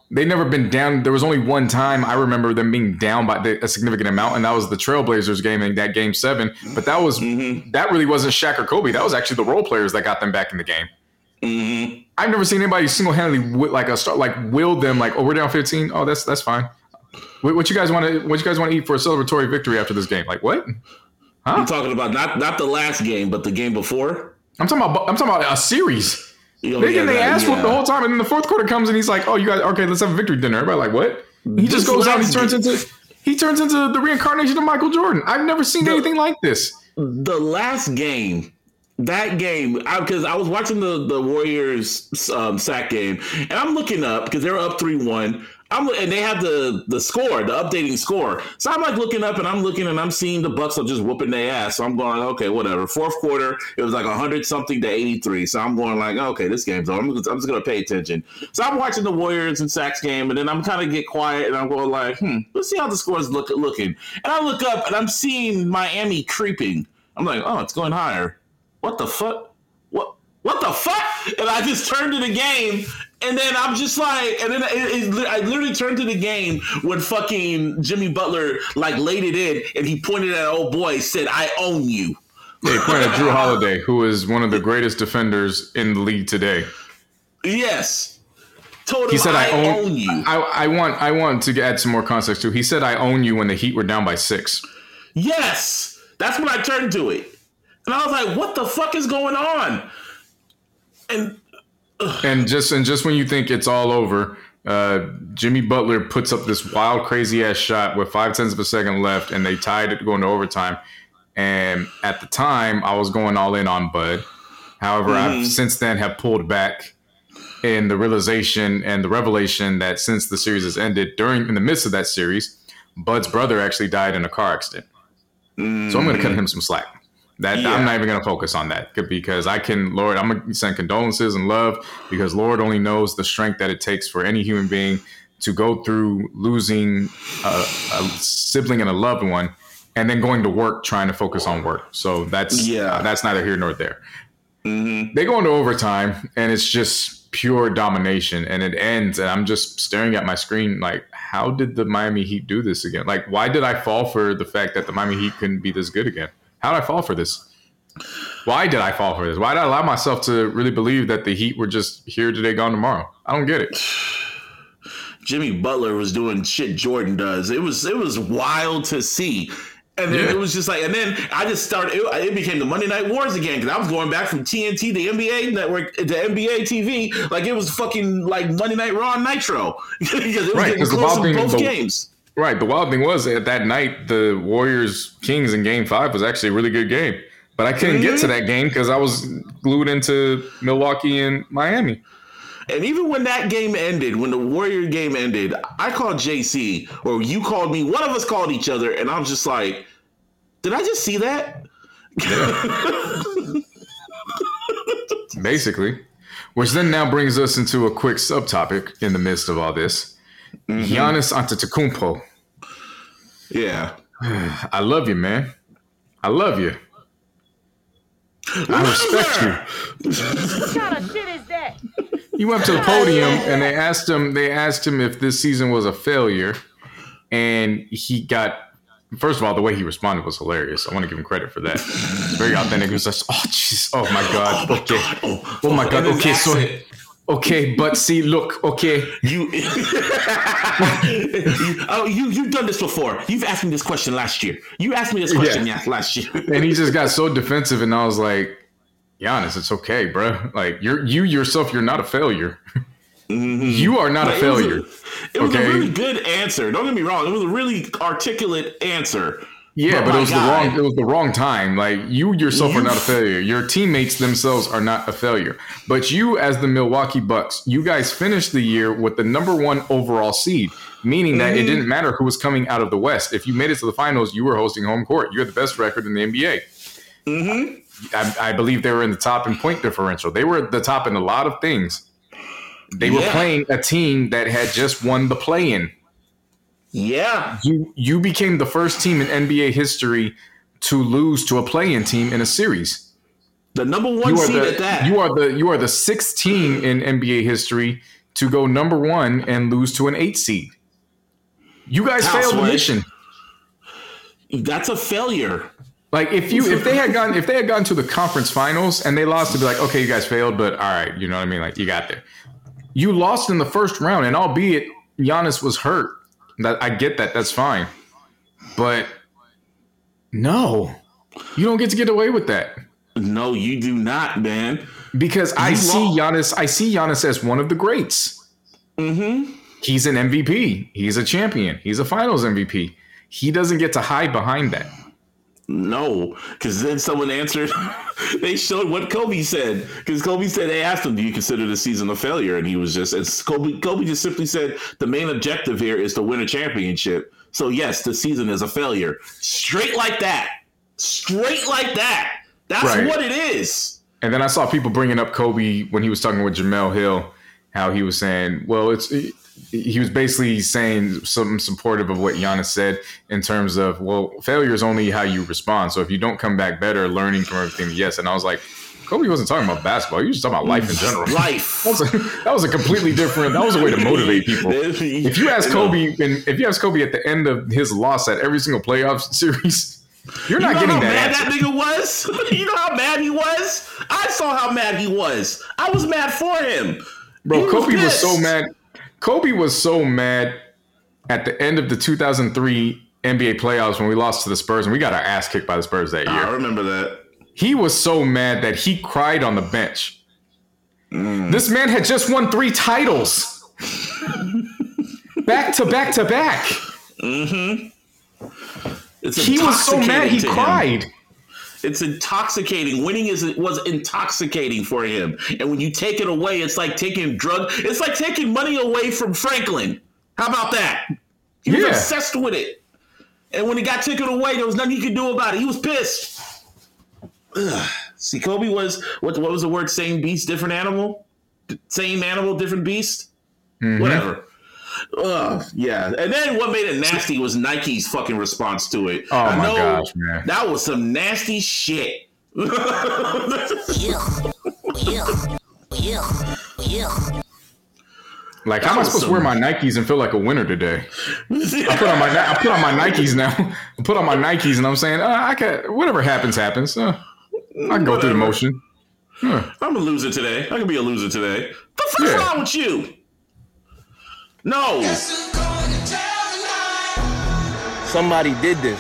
They never been down. There was only one time I remember them being down by the, a significant amount, and that was the Trailblazers game in that game seven. But that was mm-hmm. that really wasn't Shaq or Kobe. That was actually the role players that got them back in the game. Mm-hmm. I've never seen anybody single handedly like a start like will them like, oh, we're down fifteen. Oh, that's that's fine. What, what you guys want to what you guys want to eat for a celebratory victory after this game? Like what? Huh? I'm talking about not not the last game, but the game before. I'm talking about I'm talking about a series. Oh, they yeah, they that, ass yeah. whoop the whole time, and then the fourth quarter comes, and he's like, "Oh, you guys, okay, let's have a victory dinner." Everybody like, "What?" He just goes out, and he turns into he turns into the reincarnation of Michael Jordan. I've never seen the, anything like this. The last game, that game, because I, I was watching the the Warriors um, sack game, and I'm looking up because they were up three one. I'm and they have the the score, the updating score. So I'm like looking up and I'm looking and I'm seeing the Bucks are just whooping their ass. So I'm going, okay, whatever. Fourth quarter, it was like one hundred something to eighty-three. So I'm going like, okay, this game's over. I'm, I'm just going to pay attention. So I'm watching the Warriors and Sacks game, and then I'm kind of get quiet and I'm going like, hmm, let's see how the score's look looking. And I look up and I'm seeing Miami creeping. I'm like, oh, it's going higher. What the fuck? What? What the fuck? And I just turned to the game. And then I'm just like, and then it, it, I literally turned to the game when fucking Jimmy Butler like laid it in, and he pointed at old boy, said, "I own you." Yeah, he pointed at Drew Holiday, who is one of the greatest defenders in the league today. Yes, told him, he said, "I, I own, own you." I, I want, I want to add some more context too. He said, "I own you" when the Heat were down by six. Yes, that's when I turned to it, and I was like, "What the fuck is going on?" And. And just and just when you think it's all over, uh, Jimmy Butler puts up this wild, crazy ass shot with five tenths of a second left, and they tied it going to overtime. And at the time, I was going all in on Bud. However, mm-hmm. I've since then have pulled back in the realization and the revelation that since the series has ended, during in the midst of that series, Bud's brother actually died in a car accident. Mm-hmm. So I'm going to cut him some slack. That yeah. I'm not even going to focus on that because I can, Lord, I'm going to send condolences and love because Lord only knows the strength that it takes for any human being to go through losing a, a sibling and a loved one and then going to work trying to focus on work. So that's yeah. uh, that's neither here nor there. Mm-hmm. They go into overtime and it's just pure domination and it ends and I'm just staring at my screen like, how did the Miami Heat do this again? Like, why did I fall for the fact that the Miami Heat couldn't be this good again? How did I fall for this? Why did I fall for this? Why did I allow myself to really believe that the Heat were just here today, gone tomorrow? I don't get it. Jimmy Butler was doing shit Jordan does. It was it was wild to see. And then yeah. it was just like, and then I just started, it, it became the Monday Night Wars again because I was going back from T N T, the N B A network, to N B A T V, like it was fucking like Monday Night Raw and Nitro. Because it was right, getting close in both the, games. Right. The wild thing was that that night, the Warriors Kings in game five was actually a really good game. But I couldn't mm-hmm. get to that game because I was glued into Milwaukee and Miami. And even when that game ended, when the Warrior game ended, I called J C, or you called me, one of us called each other, and I'm just like, did I just see that? Yeah. Basically. Which then now brings us into a quick subtopic in the midst of all this. Mm-hmm. Giannis Antetokounmpo. Yeah. I love you, man. I love you. I respect you. What kind of shit is that? He went up to the podium and they asked him. They asked him if this season was a failure, and he got. First of all, the way he responded was hilarious. I want to give him credit for that. It's very authentic. He was like, "Oh, jeez, oh my god, okay, oh my god, okay, so." Okay, but see, look, okay. You, you, oh, you, you've done this before. You've asked me this question last year. You asked me this question yeah. yeah, last year. And he just got so defensive, and I was like, Giannis, it's okay, bro. Like, you're you yourself, you're not a failure. Mm-hmm. You are not but a failure. It was, a, it was okay? a really good answer. Don't get me wrong. It was a really articulate answer. Yeah, but, but it was God. the wrong. It was the wrong time. Like you yourself you, are not a failure. Your teammates themselves are not a failure. But you, as the Milwaukee Bucks, you guys finished the year with the number one overall seed, meaning that mm-hmm. it didn't matter who was coming out of the West. If you made it to the finals, you were hosting home court. You had the best record in the N B A. Mm-hmm. I, I believe they were in the top in point differential. They were at the top in a lot of things. They yeah. were playing a team that had just won the play-in. Yeah. You you became the first team in N B A history to lose to a play-in team in a series. The number one seed the, at that. You are the you are the sixth team in N B A history to go number one and lose to an eight seed. You guys House, failed the right? mission. That's a failure. Like if you if they had gone if they had gone to the conference finals and they lost, to be like, okay, you guys failed, but all right, you know what I mean? Like you got there. You lost in the first round, and albeit Giannis was hurt. That I get that, that's fine. But no, you don't get to get away with that. No, you do not, man. Because I You see lost. Giannis, I see Giannis as one of the greats. Mm-hmm. He's an M V P. He's a champion. He's a finals M V P. He doesn't get to hide behind that. No, because then someone answered. They showed what Kobe said. Because Kobe said they asked him, "Do you consider the season a failure?" And he was just, and Kobe. Kobe just simply said, "The main objective here is to win a championship. So yes, the season is a failure." Straight like that. Straight like that. That's Right. what it is. And then I saw people bringing up Kobe when he was talking with Jamel Hill, how he was saying, well, it's he was basically saying something supportive of what Giannis said in terms of, well, failure is only how you respond. So if you don't come back better, learning from everything, yes. And I was like, Kobe wasn't talking about basketball. He was just talking about life in general. Life. That was a, that was a completely different, that was a way to motivate people. If you ask Kobe, and if you ask Kobe at the end of his loss at every single playoff series, you're not you know getting how that mad answer. that nigga was? You know how mad he was? I saw how mad he was. I was mad for him. He Bro, Kobe was so pissed. mad. Kobe was so mad at the end of the two thousand three N B A playoffs when we lost to the Spurs and we got our ass kicked by the Spurs that I year. remember that. He was so mad that he cried on the bench. Mm. This man had just won three titles. Back to back to back. Mm-hmm. It's He was so mad he intoxicating to him. cried. It's intoxicating. Winning is was intoxicating for him. And when you take it away, it's like taking drug. It's like taking money away from Franklin. How about that? He was Yeah. obsessed with it. And when it got taken away, there was nothing he could do about it. He was pissed. Ugh. See, Kobe was what? What was the word? Same beast, different animal. D- Same animal, different beast. Mhm. Whatever. Ugh, yeah. And then what made it nasty was Nike's fucking response to it. Oh I my know gosh, man. That was some nasty shit. Like, how am I was supposed to wear some- my Nikes and feel like a winner today? I put on my I put on my Nikes now. I put on my Nikes and I'm saying, uh, I can whatever happens happens. Uh, I can go through the Whatever. motion. Huh. I'm a loser today. I can be a loser today. The fuck's Yeah. wrong with you? No. Somebody did this.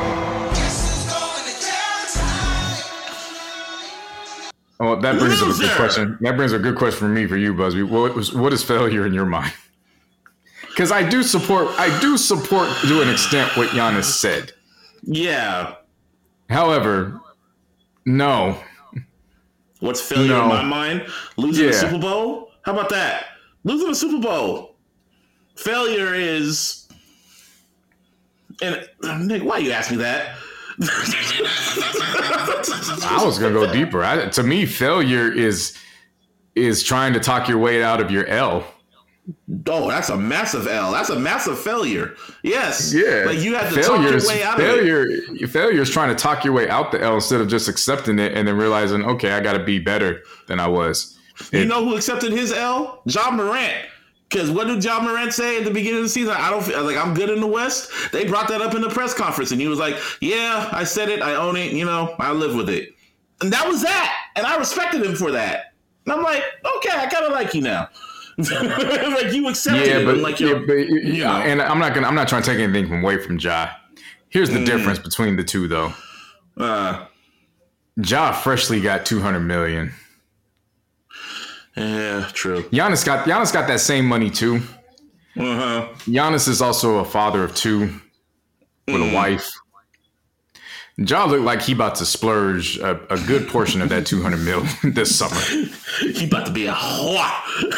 Oh, that brings up a good Loser. question. That brings a good question for me, for you, Busby. What was what is failure in your mind? Because I do support, I do support to an extent what Giannis said. Yeah. However, no, What's failure No. in my mind? Losing Yeah. the Super Bowl? How about that? Losing the Super Bowl. Failure is. And Nick, why you ask me that? I was gonna go deeper. I, to me, failure is is trying to talk your way out of your L. Oh, that's a massive L. That's a massive failure. Yes. Yeah, Like you had to talk failure your is way out of it. failure. Failure is trying to talk your way out the L instead of just accepting it and then realizing, okay, I got to be better than I was. You It- know who accepted his L? John Morant. Because what did John Morant say at the beginning of the season? I don't feel like I'm good in the West. They brought that up in the press conference, and he was like, "Yeah, I said it. I own it. You know, I live with it." And that was that. And I respected him for that. And I'm like, okay, I kind of like you now. Like you accepted Yeah, it. but, I'm like, yeah, you're, but you know. and I'm not gonna I'm not trying to take anything from away from Ja. Here's the difference between the two, though. uh, Ja freshly got two hundred million. yeah, true. Giannis got Giannis got that same money too. Uh huh. Giannis is also a father of two with a wife. Ja looked like he about to splurge a, a good portion of that two hundred mil this summer. He about to be a whore.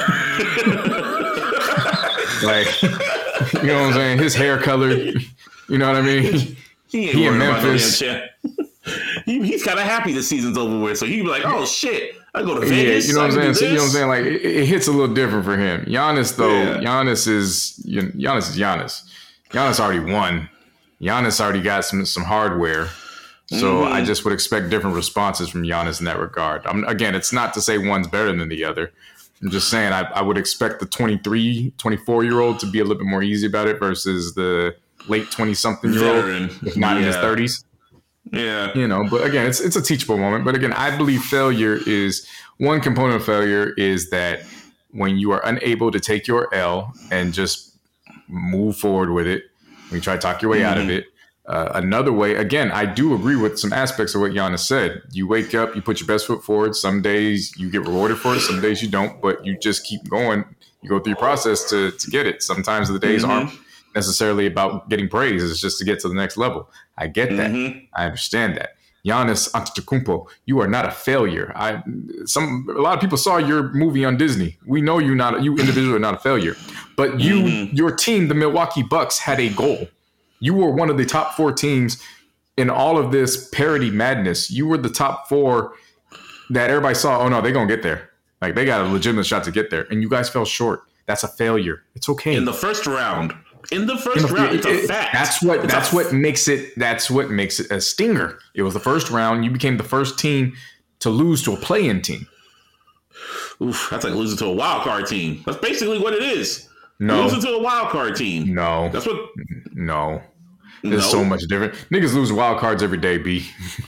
Like, you know what I'm saying? His hair color, you know what I mean? He ain't He in worried about no Memphis. damn shit. he, he's kind of happy the season's over with, so he'd be like, "Oh shit, I go to Yeah, Vegas." you know what I'm I can saying? So, do you know what I'm this." saying? Like, it, it hits a little different for him. Giannis, though, Yeah. Giannis is you know, Giannis is Giannis. Giannis already won. Giannis already got some some hardware. So Mm-hmm. I just would expect different responses from Giannis in that regard. I'm, again, it's not to say one's better than the other, I'm just saying I, I would expect the twenty-three, twenty-four year old to be a little bit more easy about it versus the late twenty something year old, if not yeah. in his thirties. Yeah. You know, but again, it's it's a teachable moment. But again, I believe failure is one component of failure is that when you are unable to take your L and just move forward with it, when you try to talk your way mm-hmm. out of it. Uh, another way, again, I do agree with some aspects of what Giannis said. You wake up, you put your best foot forward. Some days you get rewarded for it. Some days you don't, but you just keep going. You go through your process to, to get it. Sometimes the days mm-hmm. aren't necessarily about getting praise. It's just to get to the next level. I get that. Mm-hmm. I understand that. Giannis Antetokounmpo, you are not a failure. I some a lot of people saw your movie on Disney. We know you not you individually are not a failure, but you mm-hmm. your team, the Milwaukee Bucks, had a goal. You were one of the top four teams in all of this parity madness. You were the top four that everybody saw. Oh no, they're gonna get there. Like they got a legitimate shot to get there, and you guys fell short. That's a failure. It's okay. In the first round. In the first in the, round, it's a fact. That's what it's that's what makes it that's what makes it a stinger. It was the first round. You became the first team to lose to a play-in team. Oof, that's like losing to a wild card team. That's basically what it is. No. Losing to a wild card team. No. That's what No. There's no. so much different. Niggas lose wild cards every day, B.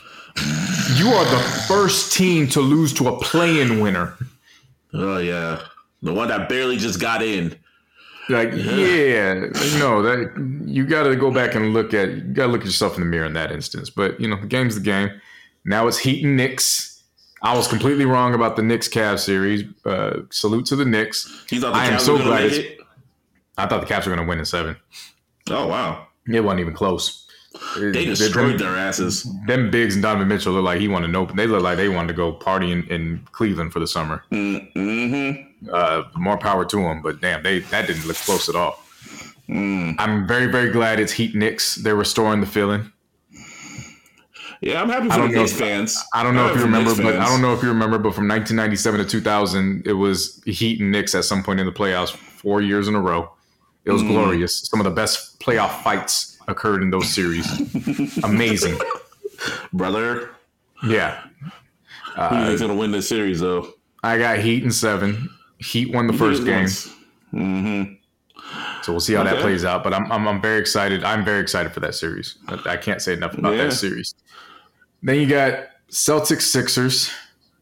You are the first team to lose to a play-in winner. Oh yeah. The one that barely just got in. Like, yeah, no, that you got to go back and look at, you got to look at yourself in the mirror in that instance. But, you know, the game's the game. Now it's Heat and Knicks. I was completely wrong about the Knicks-Cavs series. Uh, salute to the Knicks. You thought the I Cavs am so were glad make it's, it? I thought the Cavs were going to win in seven. Oh, wow. It wasn't even close. They destroyed them, their asses. Them Biggs and Donovan Mitchell look like he wanted to open. They look like they wanted to go party in, in Cleveland for the summer. Mm-hmm. Uh, more power to them, but damn, they that didn't look close at all. Mm. I'm very, very glad it's Heat Knicks. They're restoring the feeling. Yeah, I'm happy for the Knicks fans. I don't know if you remember, but I don't know if you remember, but from nineteen ninety-seven to two thousand, it was Heat and Knicks at some point in the playoffs, four years in a row. It was mm. glorious. Some of the best playoff fights occurred in those series. Amazing, brother. Yeah. Who do you think's gonna win this series, though? I got Heat in seven. Heat won the first game. Mm-hmm. So we'll see how okay. that plays out. But I'm, I'm I'm very excited. I'm very excited for that series. I, I can't say enough about yeah. that series. Then you got Celtics Sixers.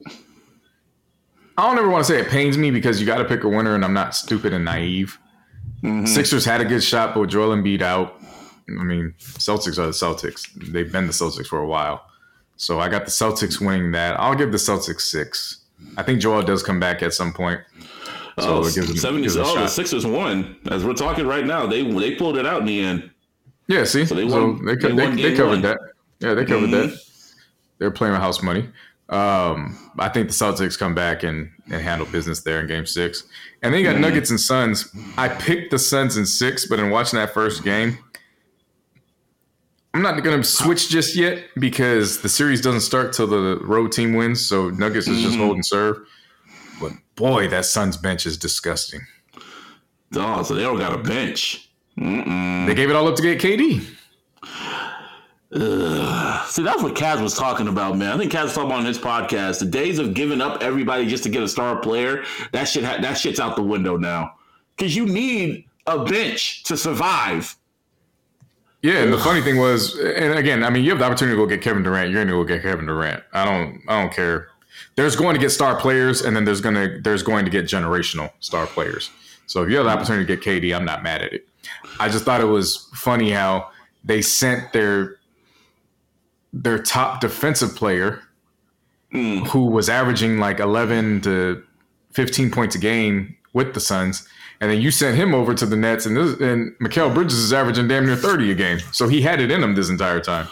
I don't ever want to say it pains me because you got to pick a winner, and I'm not stupid and naive. Mm-hmm. Sixers had a good shot, but with Joel Embiid out, I mean, Celtics are the Celtics. They've been the Celtics for a while. So I got the Celtics winning that. I'll give the Celtics six. I think Joel does come back at some point. So oh, it gives them, seventy, gives them oh a shot. the Sixers won. As we're talking right now, they they pulled it out in the end. Yeah, see? So they, so won, they, they, they, they, they covered one. that. Yeah, they covered mm-hmm. that. They're playing with house money. Um, I think the Celtics come back and, and handle business there in game six. And then you got mm-hmm. Nuggets and Suns. I picked the Suns in six, but in watching that first game, I'm not going to switch just yet because the series doesn't start till the road team wins. So Nuggets is mm-hmm. just hold and serve. But boy, that Suns bench is disgusting. Oh, so they don't got a bench. Mm-mm. They gave it all up to get K D. Ugh. See, that's what Kaz was talking about, man. I think Kaz was talking about on his podcast. The days of giving up everybody just to get a star player, that shit, ha- that shit's out the window now. Because you need a bench to survive. Yeah, and the funny thing was, and again, I mean, you have the opportunity to go get Kevin Durant. You're going to go get Kevin Durant. I don't, I don't care. There's going to get star players, and then there's going to there's going to get generational star players. So if you have the opportunity to get K D, I'm not mad at it. I just thought it was funny how they sent their their top defensive player, mm. who was averaging like eleven to fifteen points a game with the Suns, and then you sent him over to the Nets, and this, and Mikal Bridges is averaging damn near thirty a game. So he had it in him this entire time.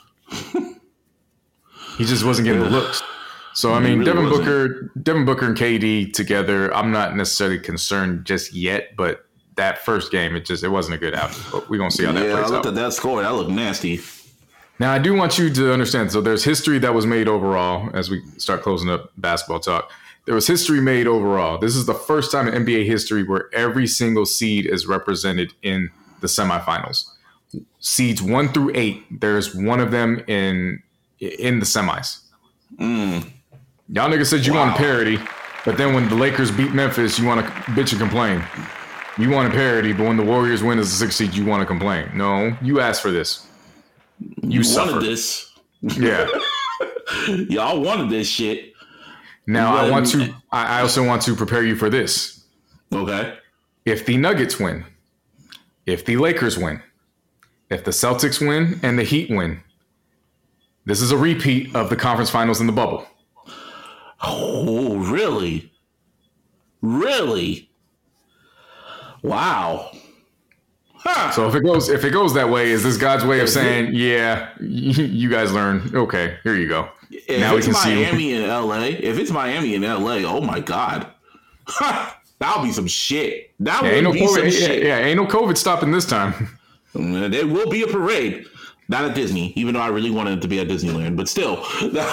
He just wasn't getting the looks. So I mean, really Devin wasn't. Booker, Devin Booker and K D together, I'm not necessarily concerned just yet, but that first game, it just it wasn't a good outcome. But we're gonna see how that yeah, plays out. I looked out. at that score. That looked nasty. Now, I do want you to understand. So there's history that was made overall as we start closing up basketball talk. There was history made overall. This is the first time in N B A history where every single seed is represented in the semifinals. Seeds one through eight, there's one of them in in the semis. Mm. Y'all niggas said you wow. want parity. But then when the Lakers beat Memphis, you want to bitch and complain. You want a parody, but when the Warriors win as a six seed, you want to complain. No, you asked for this. You, you suffered. wanted this. Yeah. Y'all wanted this shit. Now Well, I want to. I also want to prepare you for this. Okay. If the Nuggets win, if the Lakers win, if the Celtics win, and the Heat win, this is a repeat of the conference finals in the bubble. Oh, really? Really? Wow. Huh. So if it goes, if it goes that way, is this God's way of saying, "Yeah, you guys learn. Okay, here you go." If now it's we can Miami see. and L A, if it's Miami and L A, oh my God, that'll be some shit. That Yeah, would ain't no be COVID, some yeah, shit. yeah, ain't no COVID stopping this time. There will be a parade. Not at Disney, even though I really wanted it to be at Disneyland, but still,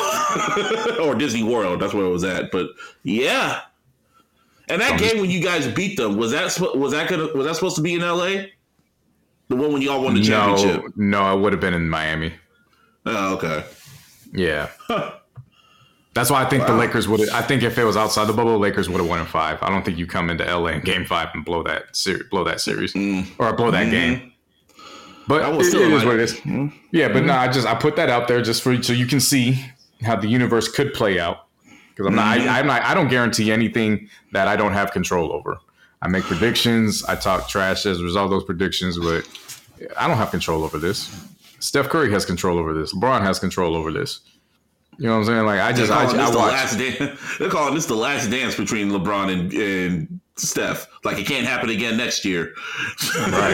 or Disney World. That's where it was at. But yeah, and that game when you guys beat them, was that was that gonna was that supposed to be in L A? The one when y'all won the championship? No, no, it would have been in Miami. Oh, okay. Yeah. That's why I think wow. the Lakers would have. I think if it was outside the bubble, the Lakers would have won in five. I don't think you come into L A in game five and blow that ser- blow that series mm. or blow that mm-hmm. game. But it, it is like, what it is. Mm-hmm. Yeah, but mm-hmm. no, I just I put that out there just for so you can see how the universe could play out. Because I'm not, mm-hmm. I, I'm not, I don't guarantee anything that I don't have control over. I make predictions. I talk trash as a result of those predictions, but I don't have control over this. Steph Curry has control over this. LeBron has control over this. You know what I'm saying? Like I just, I, I, I the watch. Last dance. They're calling this the last dance between LeBron and, and Steph. Like it can't happen again next year. Right?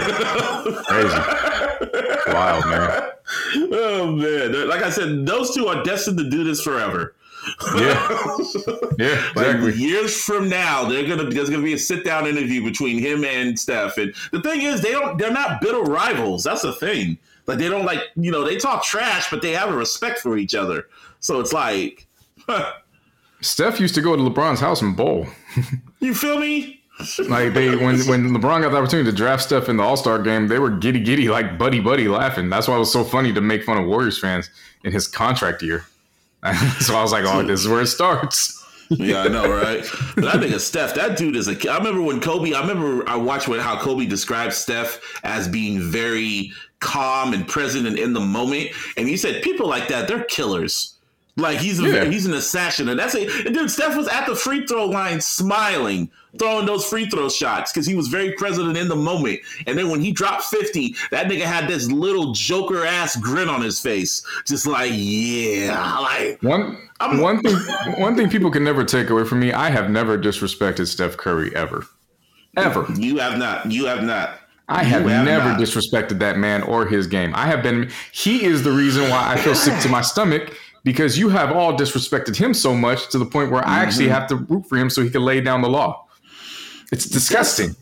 Crazy. Wild, man. Oh man! Like I said, those two are destined to do this forever. Yeah, yeah, exactly. Like years from now, they're gonna there's gonna be a sit down interview between him and Steph. And the thing is, they don't they're not bitter rivals. That's the thing. Like they don't like you know they talk trash, but they have a respect for each other. So it's like, huh. Steph used to go to LeBron's house and bowl. You feel me? Like they when when LeBron got the opportunity to draft Steph in the All-Star game, they were giddy giddy like buddy buddy laughing. That's why it was so funny to make fun of Warriors fans in his contract year. So I was like, oh, this is where it starts. Yeah, I know, right? But I think of Steph, that dude is a. I remember when Kobe. I remember I watched what, how Kobe described Steph as being very calm and present and in the moment, and he said people like that, they're killers. Like he's a, yeah. he's an assassin, and that's it. And dude, Steph was at the free throw line smiling, throwing those free throw shots because he was very present and in the moment. And then when he dropped fifty, that nigga had this little Joker ass grin on his face, just like yeah, like one I'm, one thing. One thing people can never take away from me: I have never disrespected Steph Curry ever, ever. You have not. You have not. I have, have never not. disrespected that man or his game. I have been. He is the reason why I feel sick to my stomach. Because you have all disrespected him so much to the point where I actually have to root for him so he can lay down the law. It's disgusting.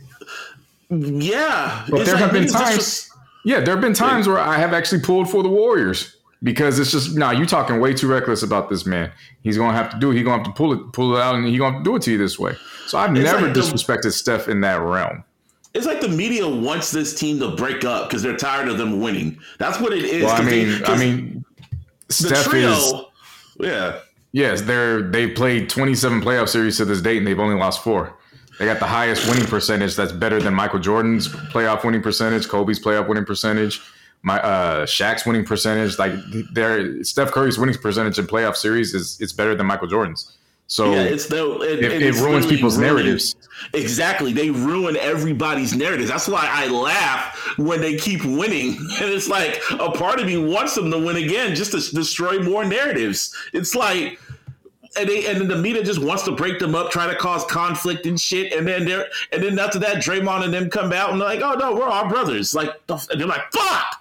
Yeah. But there like have been times. Just... Yeah, there have been times where I have actually pulled for the Warriors because it's just, nah, you talking way too reckless about this man. He's going to have to do it. He's going to have to pull it, pull it out and he's going to have to do it to you this way. So I've it's never like disrespected the, Steph in that realm. It's like the media wants this team to break up because they're tired of them winning. That's what it is. Well, I mean, they, I mean, Steph trio, is, yeah, yes, they're they played twenty-seven playoff series to this date, and they've only lost four. They got the highest winning percentage. That's better than Michael Jordan's playoff winning percentage, Kobe's playoff winning percentage, my uh, Shaq's winning percentage. Like their Steph Curry's winning percentage in playoff series is it's better than Michael Jordan's. So yeah, it's the it, it, it it's ruins people's ruining, narratives. Exactly, they ruin everybody's narratives. That's why I laugh when they keep winning, and it's like a part of me wants them to win again, just to destroy more narratives. It's like, and they and then the media just wants to break them up, try to cause conflict and shit, and then they're and then after that, Draymond and them come out and they're like, oh no, we're all brothers. Like, and they're like, fuck.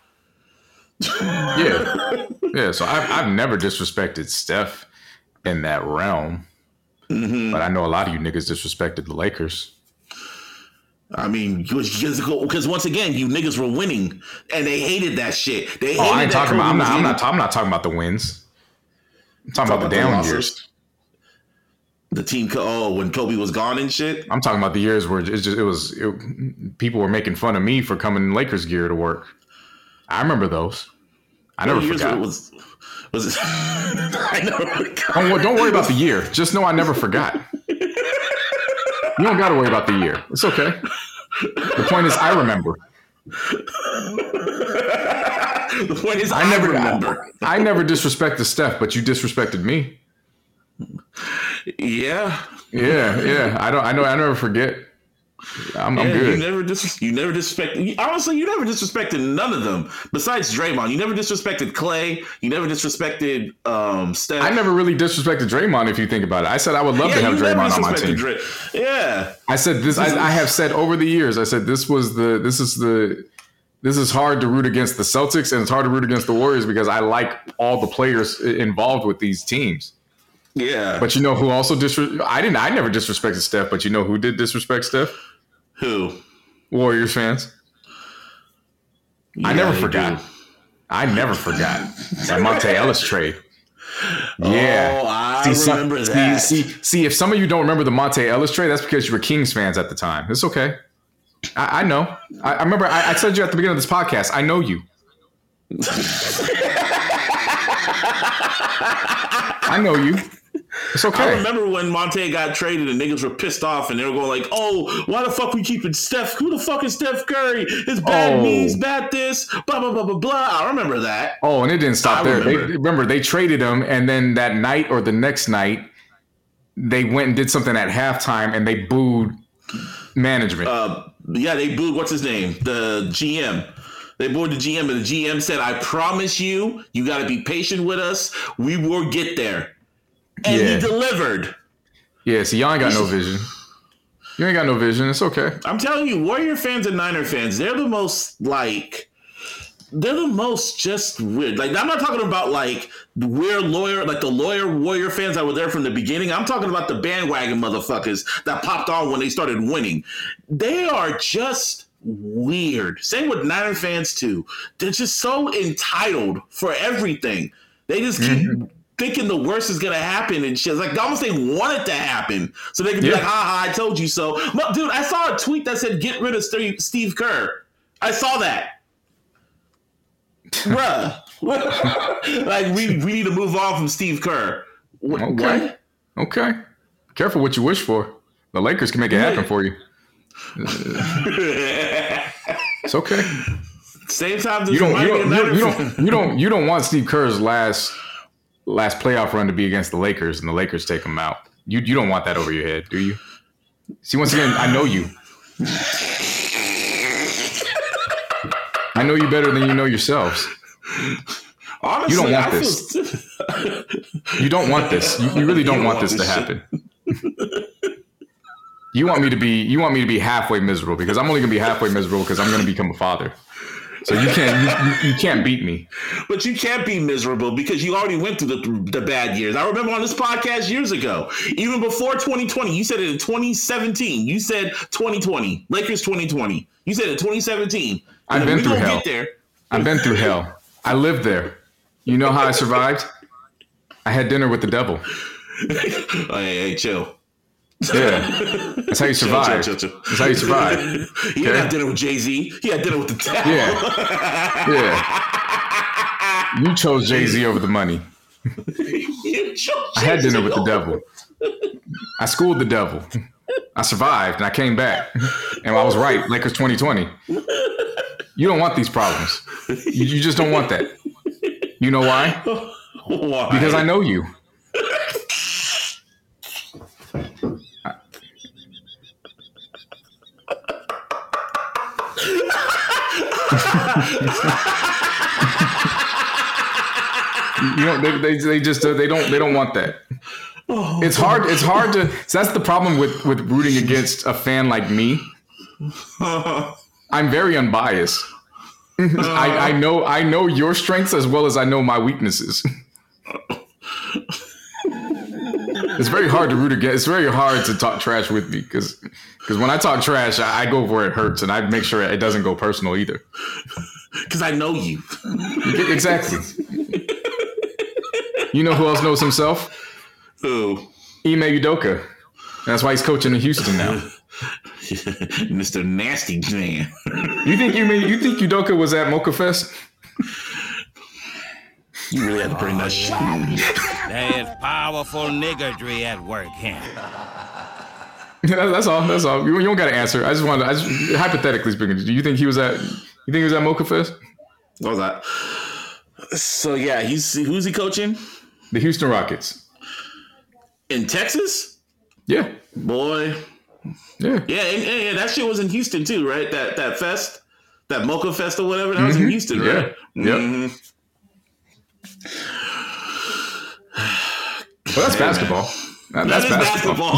Yeah, yeah. So I've I've never disrespected Steph in that realm. Mm-hmm. But I know a lot of you niggas disrespected the Lakers. I mean, because once again, you niggas were winning, and they hated that shit. They hated oh, I ain't that talking about. I'm not. I'm winning. not. I'm not talking about the wins. I'm talking, talking about the down the years. The team. Oh, when Kobe was gone and shit. I'm talking about the years where it's just. It was. It, people were making fun of me for coming in Lakers gear to work. I remember those. I never forgot. Was, was it? I never forgot. Don't, don't worry about the year. Just know I never forgot. You don't got to worry about the year. It's okay. The point is, I remember. The point is, I, I never remember. I, I never disrespected Steph, but you disrespected me. Yeah. Yeah, yeah. I don't. I know. I never forget. I'm, I'm Yeah, good. You never dis- you never disrespected. Honestly, you never disrespected none of them besides Draymond. You never disrespected Clay. You never disrespected um, Steph. I never really disrespected Draymond. If you think about it, I said I would love yeah, to have you never Draymond on my disrespected team. Dray- yeah, I said this. I, I have said over the years. I said this was the. This is the. This is hard to root against the Celtics, and it's hard to root against the Warriors because I like all the players involved with these teams. yeah. But you know who also disres- I didn't. I never disrespected Steph, but you know who did disrespect Steph? Who? Warriors fans. Yeah, I never they forgot. do. I never forgot that Monte Ellis trade. Yeah, Oh, I see, some- remember see, that. See, see, if some of you don't remember the Monte Ellis trade, that's because you were Kings fans at the time. It's okay. I, I know. I, I remember. I, I said you at the beginning of this podcast. I know you. I know you. It's okay. I remember when Monte got traded and niggas were pissed off and they were going like, "Oh, why the fuck we keeping Steph? Who the fuck is Steph Curry? It's bad Oh. knees, bad this, blah blah blah blah blah." I remember that. Oh, and it didn't stop I there. They, remember. remember, they traded him, and then that night or the next night, they went and did something at halftime, and they booed management. Uh, yeah, they booed what's his name, the G M. They booed the G M, and the G M said, "I promise you, you got to be patient with us. We will get there." And Yeah. he delivered. yeah, see, y'all ain't got no vision. You ain't got no vision. It's okay. I'm telling you, Warrior fans and Niner fans, they're the most like, they're the most just weird. Like, I'm not talking about like weird lawyer, like the lawyer Warrior fans that were there from the beginning. I'm talking about the bandwagon motherfuckers that popped on when they started winning. They are just weird. Same with Niner fans too. They're just so entitled for everything. They just keep Mm-hmm. thinking the worst is gonna happen and shit. It's like almost they want it to happen so they can be Yeah. like, "Ha ha, I told you so." But, dude, I saw a tweet that said, "Get rid of Steve, Steve Kerr." I saw that, bruh. Like we we need to move on from Steve Kerr. Wh- Okay. Okay. Careful what you wish for. The Lakers can make it happen for you. It's okay. Same time, You don't. You don't. You don't. You don't. You don't. You don't want Steve Kerr's last last playoff run to be against the Lakers, and the Lakers take him out. You you don't want that over your head, do you? See, once again, I know you. I know you better than you know yourselves. Honestly, you don't want I this. Feel... You don't want this. You, you really don't, You don't want want this to this happen. You want me to be. You want me to be halfway miserable because I'm only gonna be halfway miserable because I'm gonna become a father. So you can't. You, you, you can't beat me. But you can't be miserable because you already went through the, the bad years. I remember on this podcast years ago, even before twenty twenty, you said it in twenty seventeen. You said twenty twenty, Lakers twenty twenty. You said it in twenty seventeen. I've been we through gonna hell. Get there. I've been through hell. I lived there. You know how I survived? I had dinner with the devil. Oh, hey, hey, chill. Yeah, that's how you survive. Chill, chill, chill, chill. That's how you survive. He didn't Okay. have dinner with Jay-Z. He had dinner with the devil. Yeah, yeah. You chose Jay-Z over the money. You chose I had dinner with the Jay-Z. devil. I schooled the devil. I survived and I came back. And I was right. Lakers twenty twenty. You don't want these problems. You, you just don't want that. You know why? Why? Because I know you. You know, they, they, they just uh, they don't they don't want that. It's hard. It's hard to. So that's the problem with with rooting against a fan like me. I'm very unbiased. I, I know I know your strengths as well as I know my weaknesses. It's very hard to root against. It's very hard to talk trash with me because because when I talk trash, I, I go where it hurts, and I make sure it doesn't go personal either. Because I know you. Exactly. You know who else knows himself? Who? Ime Udoka. That's why he's coaching in Houston now. Mister Nasty Man. You think you you think Udoka was at Mocha Fest? You really have to bring that shit. There's powerful niggardry at work here. That's all. That's all. You, you don't got to answer. I just wanted. I just, hypothetically speaking, do you think he was at? You think he was at Mocha Fest? What was that? So yeah, he's who's he coaching? The Houston Rockets in Texas. Yeah, boy. Yeah, yeah, and, and, yeah. That shit was in Houston too, right? That that fest, that Mocha Fest or whatever. That mm-hmm. was in Houston, right? Yeah. Mm-hmm. Yep. Well, that's hey, basketball. That, that's that basketball.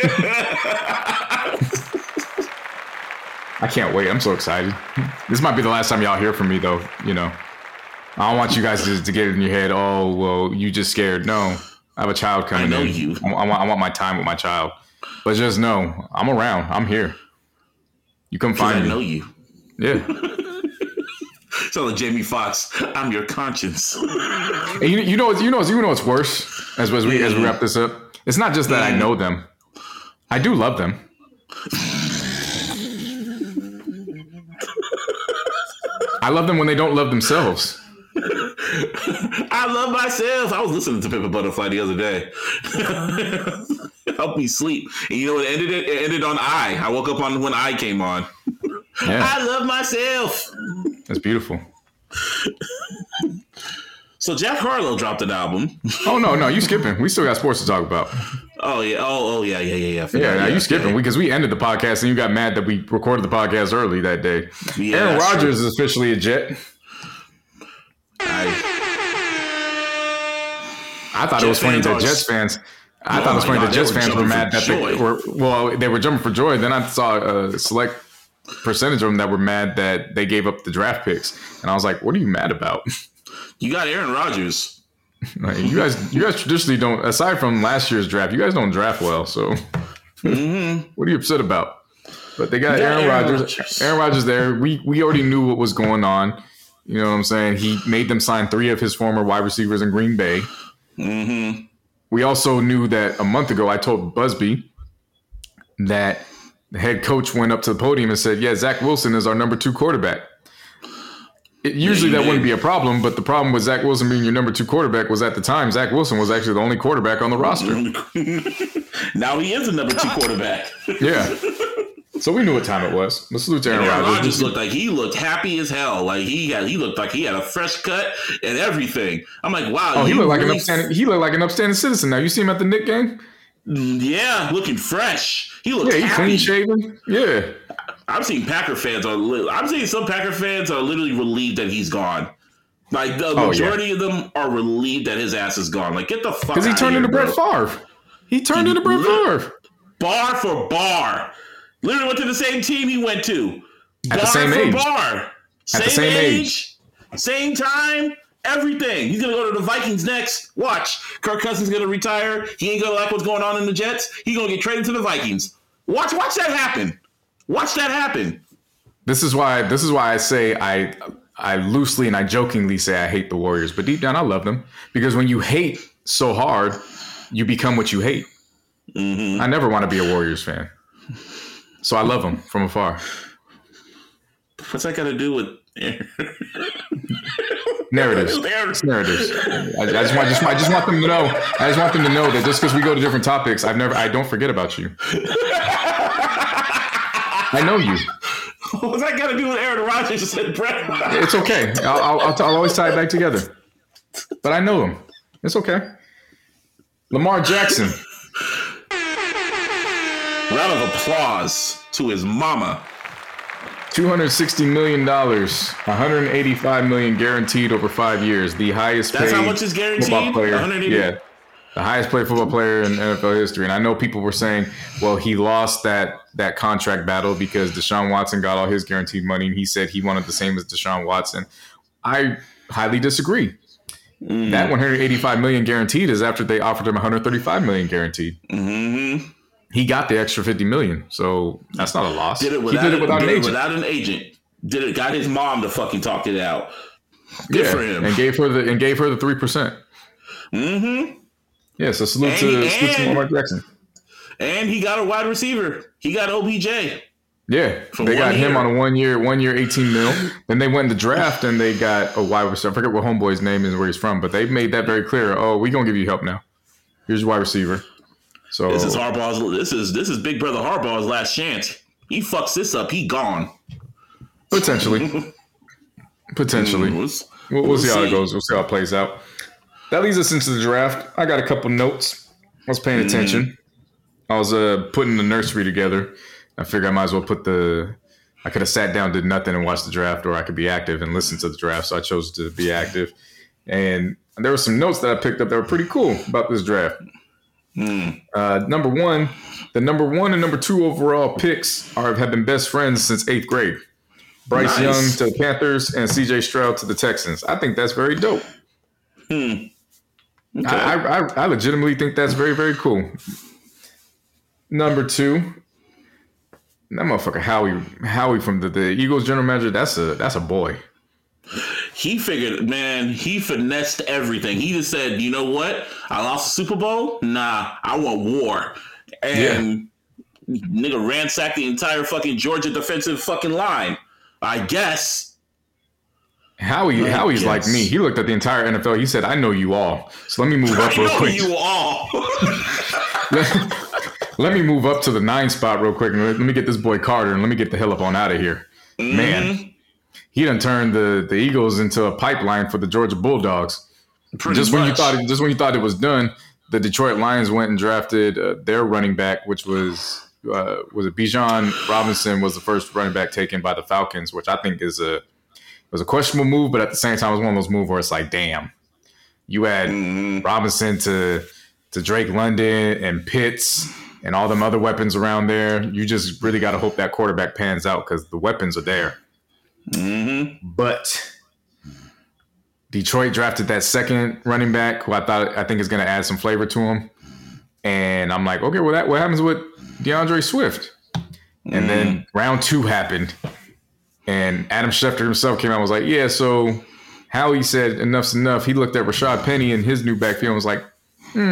basketball. I can't wait. I'm so excited. This might be the last time y'all hear from me, though. You know, I don't want you guys to, to get it in your head. Oh, well, you just scared. No, I have a child coming I know in. You. I, I, want, I want my time with my child. But just know, I'm around. I'm here. You come find I me. I know you. Yeah. So like Jamie Foxx, I'm your conscience. And you, you know, you know, you know what's worse as, as we as we wrap this up. It's not just that I know them. I do love them. I love them when they don't love themselves. I love myself. I was listening to Pimp a Butterfly the other day. Help me sleep. And you know what ended it? It ended on I. I woke up on when I came on. Yeah. I love myself. That's beautiful. So Jack Harlow dropped an album. Oh no, no, you skipping. We still got sports to talk about. Oh yeah, oh oh yeah, yeah, yeah, yeah. Yeah, now you skipping because we, we ended the podcast and you got mad that we recorded the podcast early that day. Yeah, Aaron Rodgers true. is officially a Jet. I, I thought Jet it was funny that Jets fans. I oh thought it was funny God, that Jets fans were mad that joy. they were well, they were jumping for joy. Then I saw a select percentage of them that were mad that they gave up the draft picks, and I was like, "What are you mad about?" You got Aaron Rodgers. Like, you guys, you guys traditionally don't. Aside from last year's draft, you guys don't draft well. So, mm-hmm. What are you upset about? But they got, got Aaron, Aaron Rodgers. Rodgers. Aaron Rodgers there. We we already knew what was going on. You know what I'm saying? He made them sign three of his former wide receivers in Green Bay. Mm-hmm. We also knew that a month ago. I told Busby that the head coach went up to the podium and said, "Yeah, Zach Wilson is our number two quarterback." It, usually that wouldn't be a problem, but the problem with Zach Wilson being your number two quarterback was at the time Zach Wilson was actually the only quarterback on the roster. Now he is the number two quarterback. Yeah. So we knew what time it was. Let's salute to Aaron Rodgers. Rodgers looked like he looked happy as hell. Like he had, he looked like he had a fresh cut and everything. I'm like, wow. Oh, he looked like really an upstanding. He looked like an upstanding citizen. Now you see him at the Knicks game. Yeah, looking fresh. He looked yeah, he clean happy. shaven. Yeah. I've seen Packer fans are. Li- I'm seeing some Packer fans are literally relieved that he's gone. Like the oh, majority yeah. of them are relieved that his ass is gone. Like get the fuck. Because he turned here, into Brett Favre. He turned he into Brett Favre. Bar for bar. Literally went to the same team he went to. At bar the same for age. Bar. At same the same age, age. Same time. Everything. He's gonna go to the Vikings next. Watch. Kirk Cousins gonna retire. He ain't gonna like what's going on in the Jets. He's gonna get traded to the Vikings. Watch. Watch that happen. Watch that happen. This is why. This is why I say I. I loosely and I jokingly say I hate the Warriors, but deep down I love them because when you hate so hard, you become what you hate. Mm-hmm. I never want to be a Warriors fan, so I love them from afar. What's that got to do with narratives? It's narratives. I, I just want, just, I just want them to know. I just want them to know that just because we go to different topics, I've never. I don't forget about you. I know you. What's that got to do with Aaron Rodgers and Brett? It's okay. I'll, I'll, I'll, I'll always tie it back together. But I know him. It's okay. Lamar Jackson. Round of applause to his mama. two hundred sixty million dollars, one hundred eighty-five million dollars guaranteed over five years. The highest That's paid how much is guaranteed? football player. one hundred eighty Yeah. The highest paid football player in N F L history. And I know people were saying, well, he lost that that contract battle because Deshaun Watson got all his guaranteed money and he said he wanted the same as Deshaun Watson. I highly disagree. Mm. That one hundred eighty-five million dollars guaranteed is after they offered him one hundred thirty-five million dollars guaranteed. Mm-hmm. He got the extra fifty million dollars, so that's not a loss. Did it without, he did it without did an it agent. Without an agent. Did it? Got his mom to fucking talk it out. Good yeah, for him. And gave her the and gave her the three percent. Mm-hmm. Yeah, so salute and, to, and, salute to Lamar Jackson. And he got a wide receiver. He got O B J. Yeah, they got year. him on a one year, one year, eighteen mil. Then they went in the draft and they got a wide receiver. I forget what homeboy's name is, where he's from, but they made that very clear. Oh, we gonna give you help now. Here's your wide receiver. So this is Harbaugh's. This is this is Big Brother Harbaugh's last chance. He fucks this up, he gone. Potentially, potentially. Mm, we'll, we'll, we'll see how it goes. We'll see how it plays out. That leads us into the draft. I got a couple notes. I was paying attention. Mm. I was uh, putting the nursery together. I figured I might as well put the. I could have sat down, did nothing, and watched the draft, or I could be active and listen to the draft. So I chose to be active. And there were some notes that I picked up that were pretty cool about this draft. Mm. Uh, number one, the number one and number two overall picks are have been best friends since eighth grade. Bryce nice. Young to the Panthers and C J Stroud to the Texans. I think that's very dope. Hmm. Okay. I, I, I legitimately think that's very, very cool. Number two, that motherfucker Howie Howie from the, the Eagles general manager. That's a that's a boy. He figured, man, he finessed everything. He just said, you know what? I lost the Super Bowl. Nah, I want war. And yeah. nigga ransacked the entire fucking Georgia defensive fucking line. I guess. Howie, I Howie's guess. like me. He looked at the entire N F L. He said, I know you all. So let me move up I real know quick. you all. let, let me move up to the nine spot real quick. And let, let me get this boy Carter and let me get the hell up on out of here. Mm-hmm. Man, he done turned the, the Eagles into a pipeline for the Georgia Bulldogs. Pretty just much. when you thought it, just when you thought it was done, the Detroit Lions went and drafted uh, their running back, which was uh, was it Bijan Robinson was the first running back taken by the Falcons, which I think is a was a questionable move, but at the same time, it was one of those moves where it's like, damn, you add mm-hmm. Robinson to to Drake London and Pitts and all them other weapons around there. You just really got to hope that quarterback pans out because the weapons are there. Mm-hmm. But Detroit drafted that second running back who I thought I think is going to add some flavor to him. And I'm like, okay, well, that what happens with DeAndre Swift? And mm. then round two happened. And Adam Schefter himself came out and was like, yeah, so Howie said enough's enough. He looked at Rashad Penny in his new backfield and was like, hmm,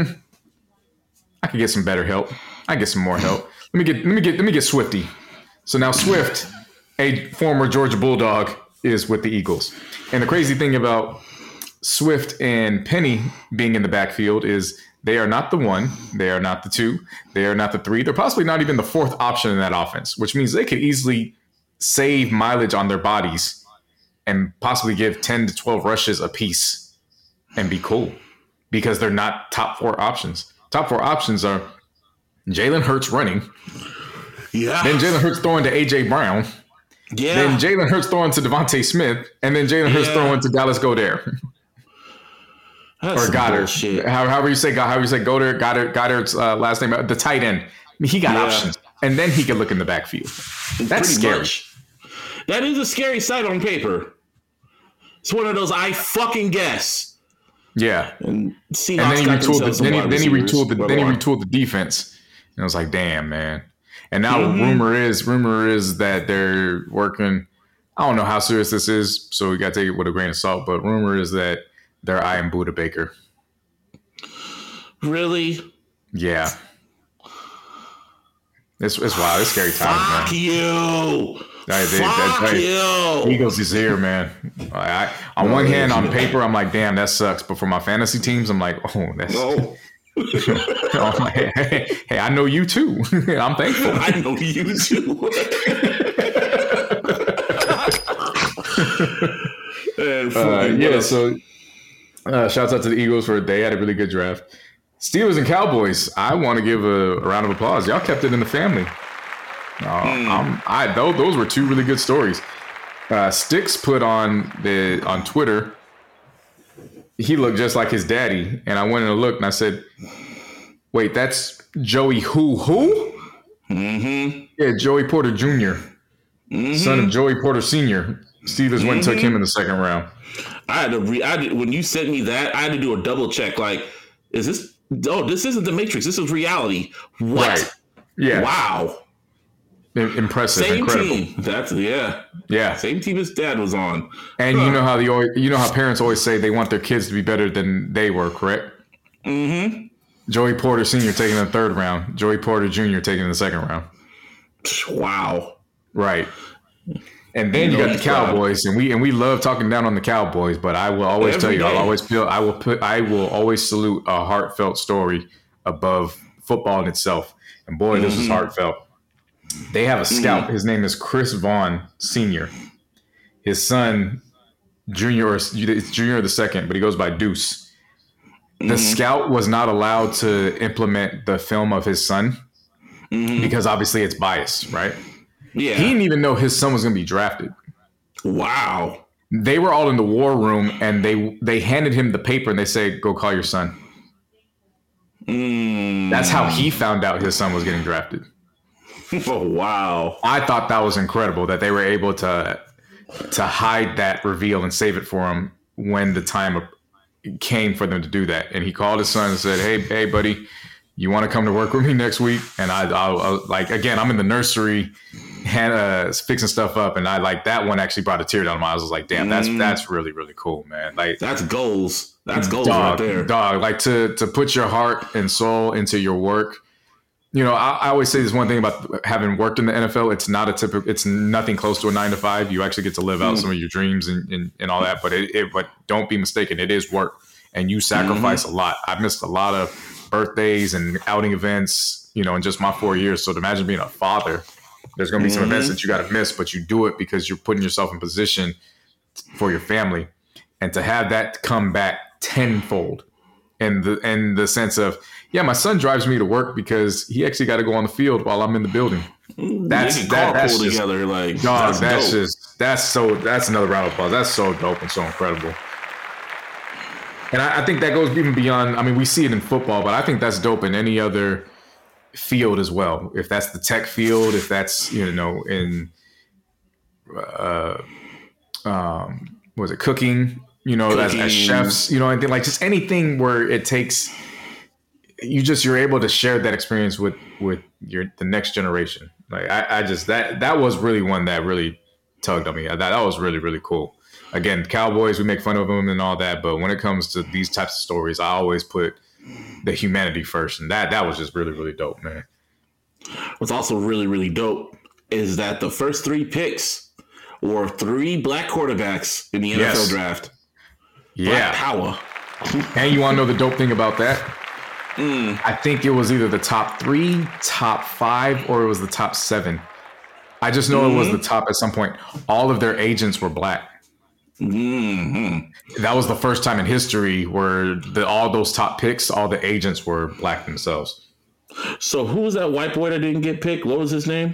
I could get some better help. I can get some more help. Let me get let me get let me get Swifty. So now Swift, a former Georgia Bulldog, is with the Eagles. And the crazy thing about Swift and Penny being in the backfield is they are not the one, they are not the two, they are not the three. They're possibly not even the fourth option in that offense, which means they could easily save mileage on their bodies and possibly give ten to twelve rushes a piece and be cool because they're not top four options. Top four options are Jalen Hurts running. Yeah. Then Jalen Hurts throwing to A J Brown. Yeah. Then Jalen Hurts throwing to Devontae Smith. And then Jalen Hurts yeah. throwing to Dallas Goedert. That's or Goddard. How, however you say however you say Goddard, Goddard, Goddard's uh, last name, the tight end. I mean, he got yeah. options. And then he could look in the backfield. That's Pretty scary. Much. That is a scary sight on paper. It's one of those I fucking guess. Yeah. And, and then he retooled the, then he, then he retooled the then he retooled the defense. And I was like, damn, man. And now mm-hmm. rumor is rumor is that they're working. I don't know how serious this is, so we got to take it with a grain of salt. But rumor is that they're eyeing Buda Baker. Really? Yeah. It's it's wild. It's scary times, Fuck man. you. Hey, they, Fuck that, hey, you. Eagles is here, man. I, I, on one hand, on paper, I'm like, damn, that sucks. But for my fantasy teams, I'm like, oh, that's. No. I'm like, hey, hey, hey, I know you too. I'm thankful. I know you too. uh, yeah, so uh, shouts out to the Eagles for they had a really good draft. Steelers and Cowboys. I want to give a, a round of applause. Y'all kept it in the family. Uh, mm. I'm, I those, those were two really good stories. Uh, Sticks put on the on Twitter. He looked just like his daddy, and I went and looked, and I said, "Wait, that's Joey who who? Mm-hmm. Yeah, Joey Porter Junior, mm-hmm. son of Joey Porter Senior Steelers mm-hmm. went and took him in the second round. I had to re- I did, when you sent me that, I had to do a double check. Like, is this? Oh, this isn't the Matrix. This is reality. What? Right. Yeah. Wow. Impressive, Same incredible. Team. That's yeah, yeah. Same team his dad was on. And huh. you know how the always, you know how parents always say they want their kids to be better than they were, correct? Mm-hmm. Joey Porter Senior taking the third round. Joey Porter Junior taking the second round. Wow. Right. And then you, you know got the Cowboys, God. and we and we love talking down on the Cowboys, but I will always Every tell you, day. I'll always feel I will put I will always salute a heartfelt story above football in itself. And boy, this is heartfelt. They have a scout. His name is Chris Vaughn Senior His son, Junior, or it's Junior the second, but he goes by Deuce. The mm-hmm. scout was not allowed to implement the film of his son mm-hmm. because obviously it's biased, right? Yeah. He didn't even know his son was going to be drafted. Wow. They were all in the war room, and they they handed him the paper, and they say, "Go call your son." Mm. That's how he found out his son was getting drafted. Oh, wow. I thought that was incredible that they were able to to hide that reveal and save it for him when the time came for them to do that. And he called his son and said, "Hey, hey, buddy, you want to come to work with me next week?" And I, I, I like, again, I'm in the nursery, Hannah fixing stuff up, and I like that one actually brought a tear down my eyes. I was like, damn, that's mm. that's really really cool, man. Like that's goals. That's goals dog, right there, dog. Like to to put your heart and soul into your work. You know, I, I always say this one thing about having worked in the N F L. It's not a typical. It's nothing close to a nine to five. You actually get to live out mm. some of your dreams and, and, and all that. But it, it, but don't be mistaken. It is work, and you sacrifice mm-hmm. a lot. I've missed a lot of birthdays and outing events. You know, in just my four years. So to imagine being a father, there's going to be mm-hmm. some events that you got to miss, but you do it because you're putting yourself in position for your family, and to have that come back tenfold, in the in the sense of. Yeah, my son drives me to work because he actually got to go on the field while I'm in the building. That's they that, that's just, together, like dog. That's, that's dope. just that's so that's another round of applause. That's so dope and so incredible. And I, I think that goes even beyond. I mean, we see it in football, but I think that's dope in any other field as well. If that's the tech field, if that's you know in uh, um, what was it cooking? You know, as, as chefs, you know, anything like just anything where it takes. You just you're able to share that experience with with your the next generation. Like I, I just that that was really one that really tugged on me. That that was really really cool. Again, Cowboys, we make fun of them and all that, but when it comes to these types of stories, I always put the humanity first, and that that was just really really dope, man. What's also really really dope is that the first three picks were three black quarterbacks in the N F L yes. draft. Yeah, black power. And you want to know the dope thing about that? Mm. I think it was either the top three, top five, or it was the top seven. I just know mm-hmm. it was the top at some point. All of their agents were black. Mm-hmm. That was the first time in history where the, all those top picks, all the agents were black themselves. So who was that white boy that didn't get picked? What was his name?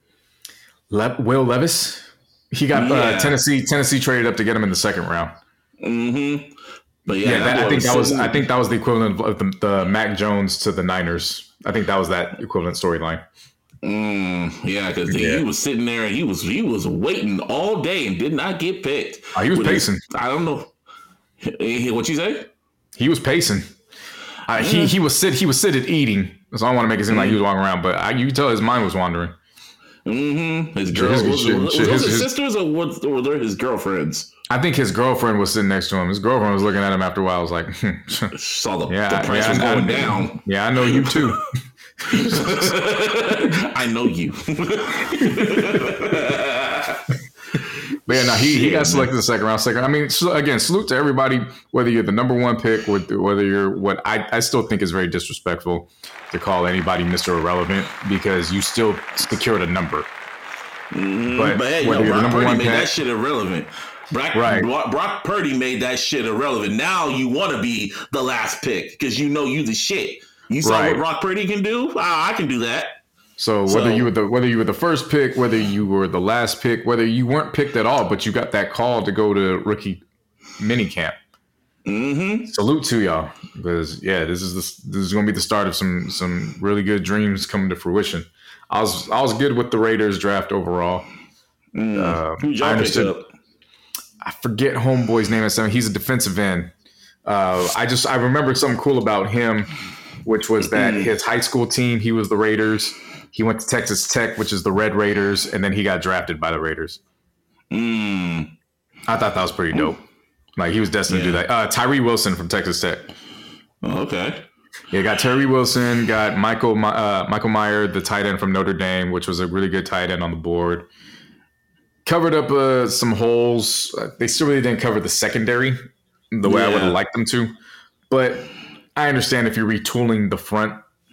Le- Will Levis. He got yeah. uh, Tennessee. Tennessee traded up to get him in the second round. Mm-hmm. But yeah, yeah that that, I think that was sitting. I think that was the equivalent of the, the Mac Jones to the Niners. I think that was that equivalent storyline. Mm, yeah, because yeah. he was sitting there and he was he was waiting all day and did not get picked. Oh, he was With pacing. His, I don't know what you say. He was pacing. Uh, mm. He he was sit he was sitting eating. So I don't want to make it seem mm. like he was walking around, but I, you could tell his mind was wandering. Mm-hmm. His girls, was, was, was, was his, his sisters or was, were they his girlfriends? I think his girlfriend was sitting next to him. His girlfriend was looking at him after a while. I was like, saw the, yeah, the price yeah, was I, going I, down. Yeah, I know you too. I know you. But yeah, no, he, he got selected the second round. Second, I mean, so again, salute to everybody. Whether you're the number one pick, or whether you're what I, I still think is very disrespectful to call anybody Mister Irrelevant because you still secured a number. Mm, but, but hey, yo, Brock Purdy made pick, that shit irrelevant. Brock, right. Brock Purdy made that shit irrelevant. Now you want to be the last pick because you know you the shit. You saw right. what Brock Purdy can do. Ah, I can do that. So whether so, you were the whether you were the first pick, whether you were the last pick, whether you weren't picked at all, but you got that call to go to rookie minicamp. Mm-hmm. Salute to y'all because yeah, this is the, this is going to be the start of some some really good dreams coming to fruition. I was I was good with the Raiders draft overall. Mm. Uh, Who'd I understood. I forget homeboy's name at seven. He's a defensive end. Uh, I just I remembered something cool about him, which was that mm. his high school team, he was the Raiders. He went to Texas Tech, which is the Red Raiders, and then he got drafted by the Raiders. Mm. I thought that was pretty dope. Like he was destined yeah. to do that. Uh, Tyree Wilson from Texas Tech. Oh, okay. Yeah, got Tyree Wilson, got Michael uh, Michael Mayer, the tight end from Notre Dame, which was a really good tight end on the board. Covered up uh, some holes. Uh, they still really didn't cover the secondary the way yeah. I would have liked them to. But I understand if you're retooling the front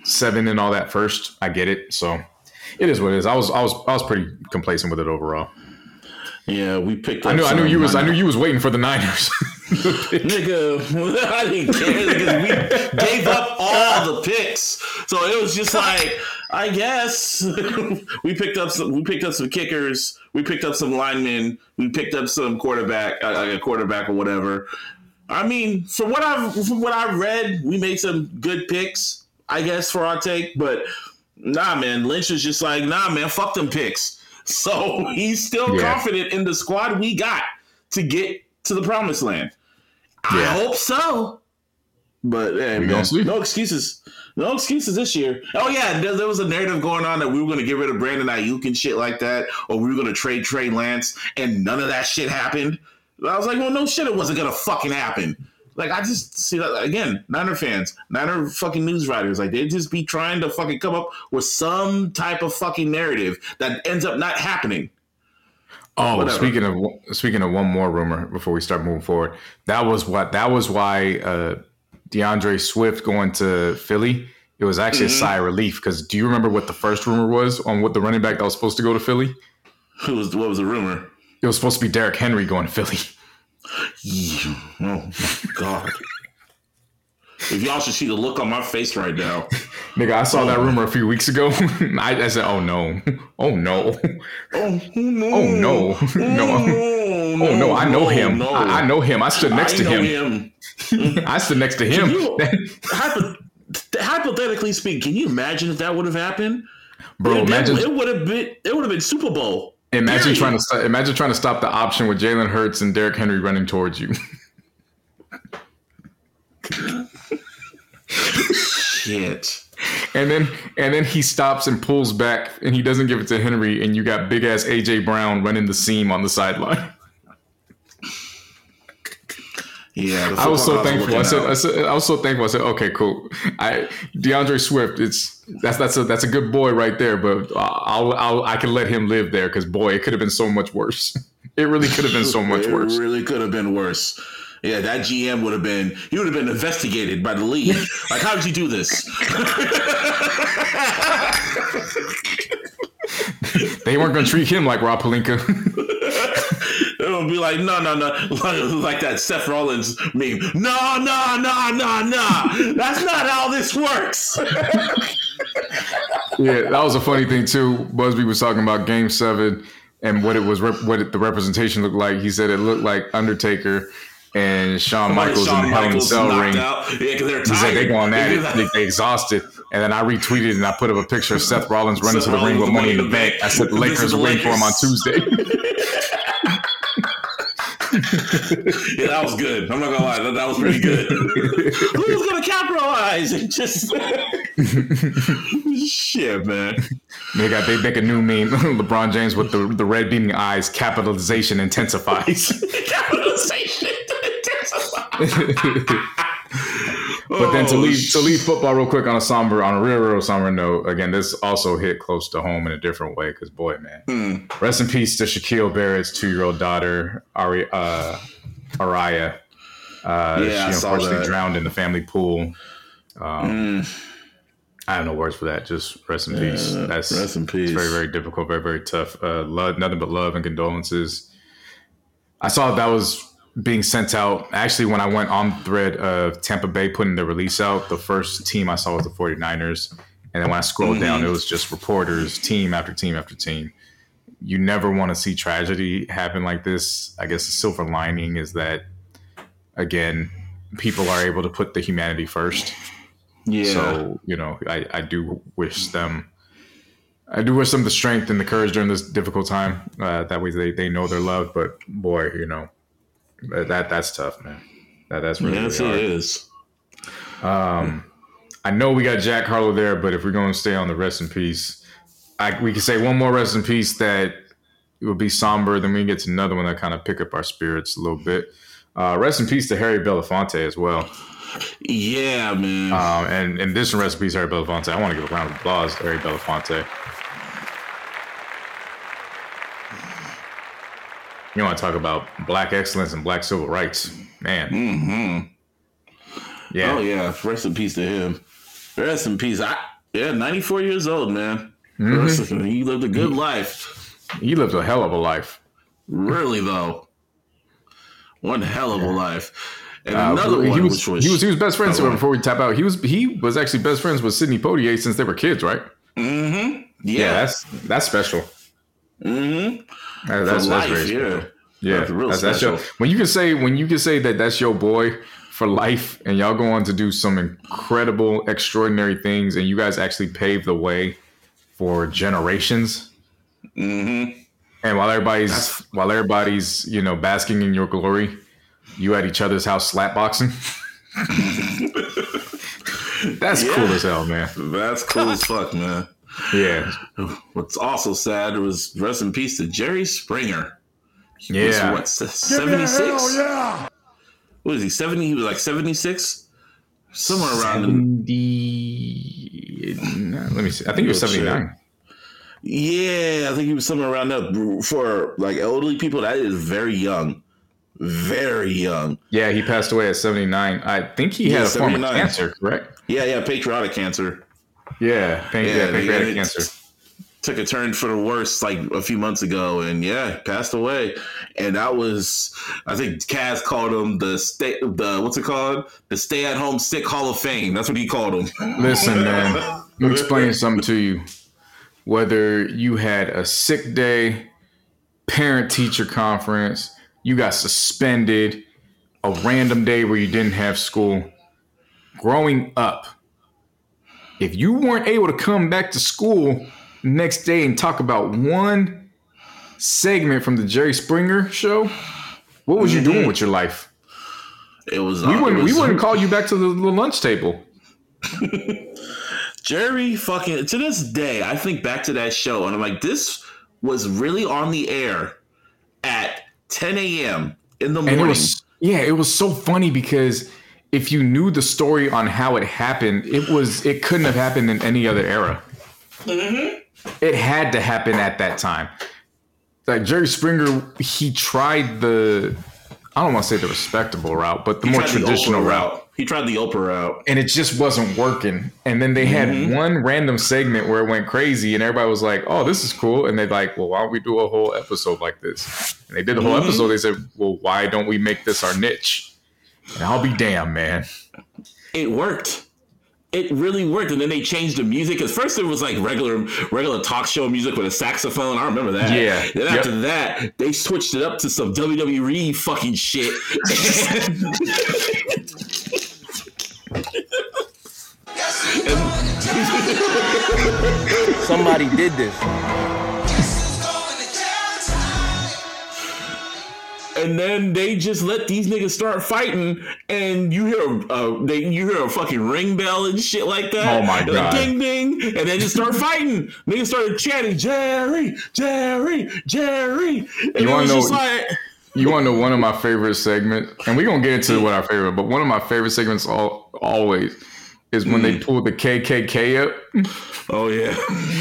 seven and all that first. I get it. So it is what it is. I was I was I was pretty complacent with it overall. Yeah, we picked up I knew I knew you was I knew Niners. you was waiting for the Niners. Nigga, I didn't care because we gave up all the picks. So it was just like, I guess we picked up some we picked up some kickers, we picked up some linemen, we picked up some quarterback, uh, like a quarterback or whatever. I mean, from what I've from what I've read, we made some good picks, I guess, for our take. But nah, man, Lynch is just like, nah, man, fuck them picks. So he's still Yeah. confident in the squad we got to get to the promised land. I Yeah. hope so. But hey, We man, gonna see. no excuses. No excuses this year. Oh, yeah, there, there was a narrative going on that we were going to get rid of Brandon Ayuk and shit like that, or we were going to trade Trey Lance, and none of that shit happened. I was like, well, no shit, it wasn't going to fucking happen. Like, I just see that, again, Niner fans, Niner fucking news writers, like, they just be trying to fucking come up with some type of fucking narrative that ends up not happening. Oh, Whatever. speaking of speaking of one more rumor before we start moving forward, that was what that was why uh, DeAndre Swift going to Philly. It was actually Mm-hmm. a sigh of relief because do you remember what the first rumor was on what the running back that was supposed to go to Philly? Who was, what was the rumor? It was supposed to be Derrick Henry going to Philly. Oh, my God. If y'all should see the look on my face right now. Nigga, I saw that rumor a few weeks ago. I, I said, "Oh no, oh no, Oh, no. oh no, no, oh no!" I know him. no. I, I know him. I stood next I to know him. him. I stood next to him. You- hypo- hypothetically speaking, can you imagine if that would have happened? Bro, it, imagine it would have been it would have been Super Bowl. imagine Period. trying to st- imagine trying to stop the option with Jalen Hurts and Derrick Henry running towards you. Shit. And then and then he stops and pulls back and he doesn't give it to Henry and you got big ass A J Brown running the seam on the sideline. Yeah, the I was so football gods are thankful. I looking said, out. I said I was so thankful. I said, okay, cool. I DeAndre Swift, it's that's that's a that's a good boy right there, but I'll I'll I can let him live there because boy, it could have been so much worse. It really could have been so much it worse. really could have been worse. Yeah, that G M would have been he would have been investigated by the league. Like, how did you do this? They weren't going to treat him like Rob Pelinka. It would be like, no, no, no, like that Seth Rollins meme. No, no, no, no, no. That's not how this works. Yeah, that was a funny thing too. Busby was talking about Game Seven and what it was, rep- what it, the representation looked like. He said it looked like Undertaker and Shawn Michaels Shawn in the Hell in a Michaels Cell knocked ring. out. Yeah, because they're He tired. said they going at They it, do that. they, they exhausted. And then I retweeted and I put up a picture of Seth Rollins running Seth to the ring with Rollins Money in the Bank. I said the This is Lakers the are waiting for him on Lakers. Tuesday. Yeah, that was good. I'm not gonna lie, that, that was pretty good. Who's gonna capitalize? And just shit, man. They got they make a new meme. LeBron James with the the red beaming eyes. Capitalization intensifies. Capitalization. But then to Oh, leave to leave football real quick on a somber on a real real somber note. Again, this also hit close to home in a different way because boy, man, Hmm. rest in peace to Shaquille Barrett's two year old daughter Ari uh, Araya. Uh, Yeah, I she saw unfortunately that. drowned in the family pool. Um, I have no words for that. Just rest in peace. Yeah, That's rest in peace. It's very very difficult. Very very tough. Uh, love nothing but love and condolences. I saw that was being sent out. Actually, when I went on the thread of Tampa Bay putting the release out, the first team I saw was the 49ers. And then when I scrolled down, it was just reporters, team after team after team. You never want to see tragedy happen like this. I guess the silver lining is that, again, people are able to put the humanity first. Yeah. So, you know, I, I do wish them I do wish them the strength and the courage during this difficult time. Uh, that way they, they know they're loved. But boy, you know, that that's tough, man. That that's really, yes, really it hard. is. Um, I know we got Jack Harlow there, but if we're going to stay on the rest in peace, I, we can say one more rest in peace that it would be somber. Then we get to another one that kind of pick up our spirits a little bit. Uh, rest in peace to Harry Belafonte as well. Yeah, man. Um, and in addition, rest in peace, Harry Belafonte. I want to give a round of applause to Harry Belafonte. You want to talk about black excellence and black civil rights, man? Mm-hmm. Yeah. Oh yeah, rest in peace to him. Rest in peace. I Yeah, ninety-four years old, man. Mm-hmm. He lived a good life. He lived a hell of a life. Really, though. One hell of a life. And Uh, another he one, was, which was... he was he was best friends oh, before we tap out. He was he was actually best friends with Sidney Poitier since they were kids, right? Mm-hmm. Yeah. Yeah, that's that's special. Mm-hmm. That, that's, For that's life, very special. yeah. Yeah, That's real that's, that's your, special. when you can say when you can say that that's your boy for life, and y'all go on to do some incredible, extraordinary things, and you guys actually pave the way for generations. Mm-hmm. And while everybody's That's- while everybody's you know basking in your glory, you at each other's house slapboxing. That's Yeah. cool as hell, man. That's cool as fuck, man. Yeah, What's also sad was rest in peace to Jerry Springer. He was, yeah. what, seventy-six? Hell yeah. What is he, seventy? He was like seventy-six? Somewhere around in, seventy Let me see. I think he was Oh, shit. seventy-nine. yeah, I think he was somewhere around that. For like elderly people, that is very young. Very young. Yeah, he passed away at seventy-nine. I think he Yeah, had a form of seventy-nine. cancer, correct? Yeah, yeah, patriotic cancer. Yeah, pan- yeah, Yeah, pancreatic they- cancer. Took a turn for the worse like a few months ago, and yeah, passed away. And that was, I think Kaz called him the stay, the what's it called? The Stay at Home Sick Hall of Fame. That's what he called him. Listen, man, let me explain something to you. Whether you had a sick day, parent-teacher conference, you got suspended, a random day where you didn't have school, growing up, if you weren't able to come back to school next day and talk about one segment from the Jerry Springer show, what was you doing with your life? It was. We uh, wouldn't it was, we wouldn't call you back to the, the lunch table. Jerry fucking, to this day, I think back to that show and I'm like, this was really on the air at ten a.m. in the And morning. it was yeah, it was so funny because if you knew the story on how it happened, it was it couldn't have happened in any other era. Mm-hmm. It had to happen at that time. Like Jerry Springer, he tried the I don't want to say the respectable route, but the He more tried the traditional Oprah route. He tried the Oprah route. And it just wasn't working. And then they had Mm-hmm. one random segment where it went crazy and everybody was like, oh, this is cool. And they're like, well, why don't we do a whole episode like this? And they did the whole Mm-hmm. episode. They said, well, why don't we make this our niche? And I'll be damned, man. It worked. It really worked. And then they changed the music. At first it was like regular regular talk show music with a saxophone. I remember that. Yeah. Then Yep. after that, they switched it up to some W W E fucking shit. Somebody did this. And then they just let these niggas start fighting, and you hear uh, they you hear a fucking ring bell and shit like that. Oh my And God. Like, ding ding, and they just start fighting. Niggas started chanting, "Jerry, Jerry, Jerry." And You it wanna was know- just like, You want to know one of my favorite segments? And we're going to get into what our favorite, but one of my favorite segments all, always is when they pull the K K K up. oh yeah,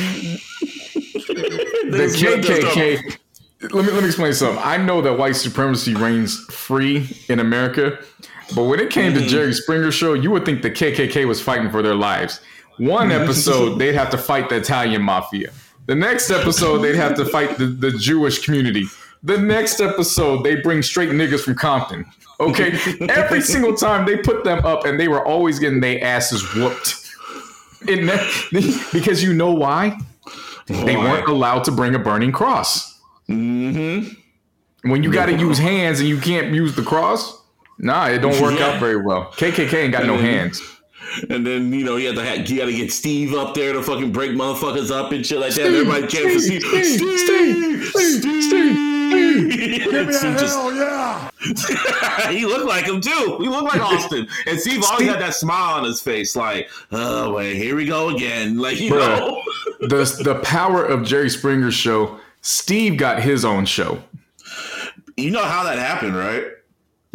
The K K K. Let me let me explain something. I know that white supremacy reigns free in America, but when it came to Jerry Springer show, you would think the K K K was fighting for their lives. One episode, they'd have to fight the Italian mafia. The next episode, they'd have to fight the, the Jewish community. The next episode, they bring straight niggas from Compton. Okay, every single time they put them up, and they were always getting their asses whooped. In that, because you know why? They weren't allowed to bring a burning cross. Mm-hmm. When you got to use hands and you can't use the cross, nah, it don't work Yeah. out very well. K K K ain't got no hands. And then you know you have to have, you got to get Steve up there to fucking break motherfuckers up and shit like that. Everybody chanting for Steve. Steve, Steve, Steve, Steve, Steve, Steve. Give me a Steve just- hell yeah. he looked like him too. He looked like Austin. And Steve always Steve- had that smile on his face, like, oh wait, here we go again. Like, you Bruh. know. The the power of Jerry Springer's show. Steve got his own show. You know how that happened, right?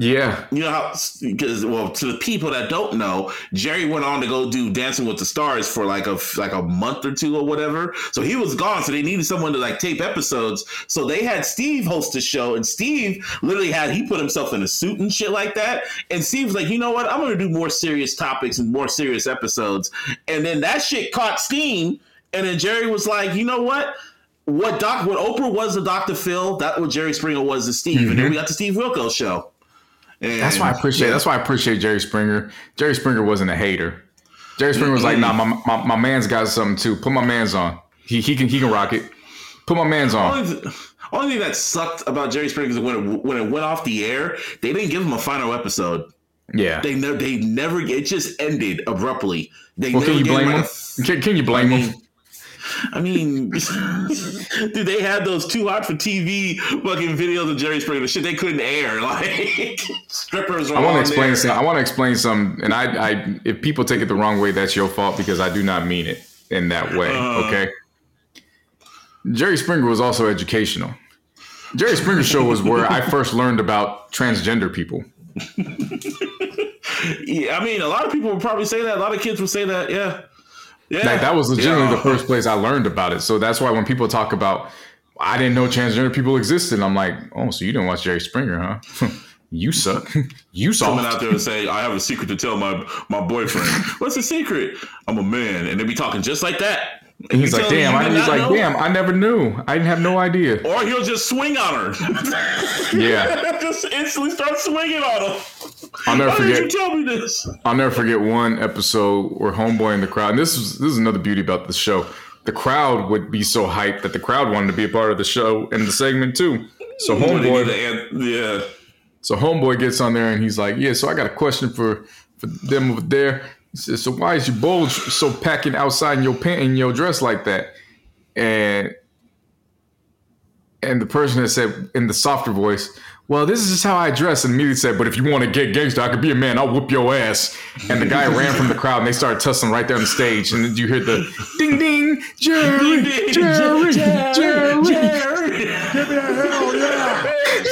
Yeah. You know how, because, well, to the people that don't know, Jerry went on to go do Dancing with the Stars for like a like a month or two or whatever. So he was gone. So they needed someone to like tape episodes. So they had Steve host the show, and Steve literally had he put himself in a suit and shit like that. And Steve was like, you know what? I'm going to do more serious topics and more serious episodes. And then that shit caught steam. And then Jerry was like, you know what? What Doc, what Oprah was to Doctor Phil, that's what Jerry Springer was to Steve. Mm-hmm. And then we got the Steve Wilkos show. And that's why I appreciate. Yeah. That's why I appreciate Jerry Springer. Jerry Springer wasn't a hater. Jerry Springer was like, "Nah, my, my my man's got something too. Put my man's on. He he can he can rock it. Put my man's on." Only, th- only thing that sucked about Jerry Springer is when it, when it went off the air, they didn't give him a final episode. Yeah, they never they never it just ended abruptly. They well, never can you blame him? Like can, can you blame I him? mean, I mean, dude, they had those too hot for T V fucking videos of Jerry Springer, the shit they couldn't air. Like strippers. Were I want to explain there. something. I want to explain something, and I, I, if people take it the wrong way, that's your fault because I do not mean it in that way. Uh, okay. Jerry Springer was also educational. Jerry Springer show was where I first learned about transgender people. Yeah, I mean, a lot of people would probably say that. A lot of kids would say that. Yeah. Yeah. Like, that was legitimately yeah. the first place I learned about it. So that's why when people talk about, I didn't know transgender people existed, I'm like, oh, so you didn't watch Jerry Springer, huh? You suck. You saw coming out there and say, I have a secret to tell my my boyfriend. What's the secret? I'm a man, and they be talking just like that. And he's like, damn, I, he's like, know? damn, I never knew. I didn't have no idea. Or he'll just swing on her. Yeah. Just instantly start swinging on him. I'll never Why forget. did you tell me this? I'll never forget one episode where Homeboy in the crowd, and this is this is another beauty about the show. The crowd would be so hyped that the crowd wanted to be a part of the show and the segment too. So Homeboy, yeah. So Homeboy gets on there and he's like, yeah, so I got a question for, for them over there. He says, so why is your bulge so packing outside in your pant in your dress like that? And and the person that said in the softer voice, well, this is just how I dress. And immediately said, but if you want to get gangster, I could be a man. I'll whoop your ass. And the guy ran from the crowd and they started tussling right there on the stage. And then you hear the ding, ding, Jerry, Jerry, Jerry, Jerry. Jerry. Give me a hell yeah.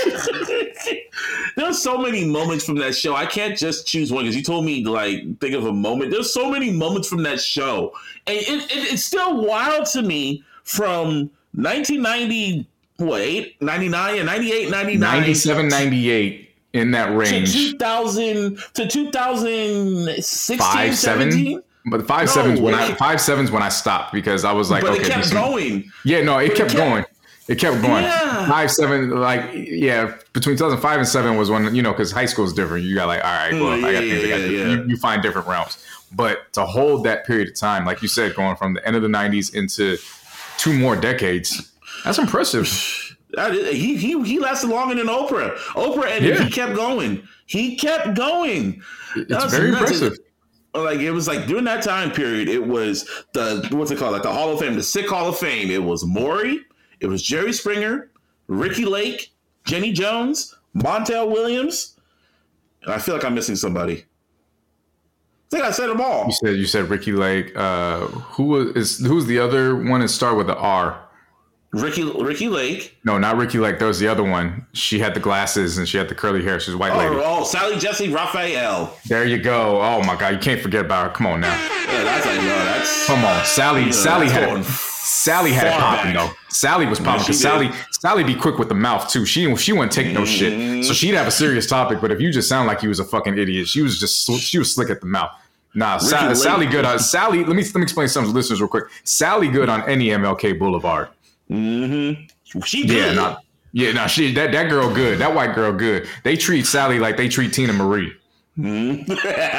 There's so many moments from that show. I can't just choose one because you told me to like think of a moment. There's so many moments from that show. And it, it, it's still wild to me from nineteen ninety, what, eight, ninety-nine, yeah, ninety-eight, ninety-nine. ninety-seven, ninety-eight in that range. To two thousand, to two thousand sixteen, five, seventeen? Seven? But five no, sevens when I it, five sevens when I stopped because I was like, but okay, it kept this going. Is, yeah, no, it but kept, it kept going. It kept going. Yeah. Five seven, like yeah, between two thousand five and seven was when you know because high school is different. You got like, all right, well, yeah, I got things. yeah, I got yeah. you, you find different realms. But to hold that period of time, like you said, going from the end of the nineties into two more decades, that's impressive. He he he lasted longer than Oprah. Oprah and yeah. he kept going. He kept going. It's very nuts. impressive. Like it was like during that time period, it was the what's it called? Like the Hall of Fame, the Sick Hall of Fame. It was Maury, it was Jerry Springer, Ricky Lake, Jenny Jones, Montel Williams, and I feel like I'm missing somebody. I think I said them all. You said you said Ricky Lake. Uh, who was is who's the other one that started with the R? Ricky Ricky Lake. No, not Ricky Lake. There was the other one. She had the glasses and she had the curly hair. She's a white oh, lady. Oh, Sally Jesse Raphael. There you go. Oh my God, you can't forget about her. Come on now. Yeah, that's like no, that's come on. Sally. yeah, Sally had it. Sally had it popping though. Sally was popping because yeah, Sally. Sally be quick with the mouth too. She she wouldn't take no mm-hmm. shit. So she'd have a serious topic. But if you just sound like you was a fucking idiot, she was just she was slick at the mouth. Nah, Sally, Sally good on Sally. Let me let me explain something to listeners real quick. Sally good on any M L K Boulevard. Mm-hmm. She good. Yeah, nah, yeah, nah, she that, that girl good. That white girl good. They treat Sally like they treat Tina Marie. Mm-hmm.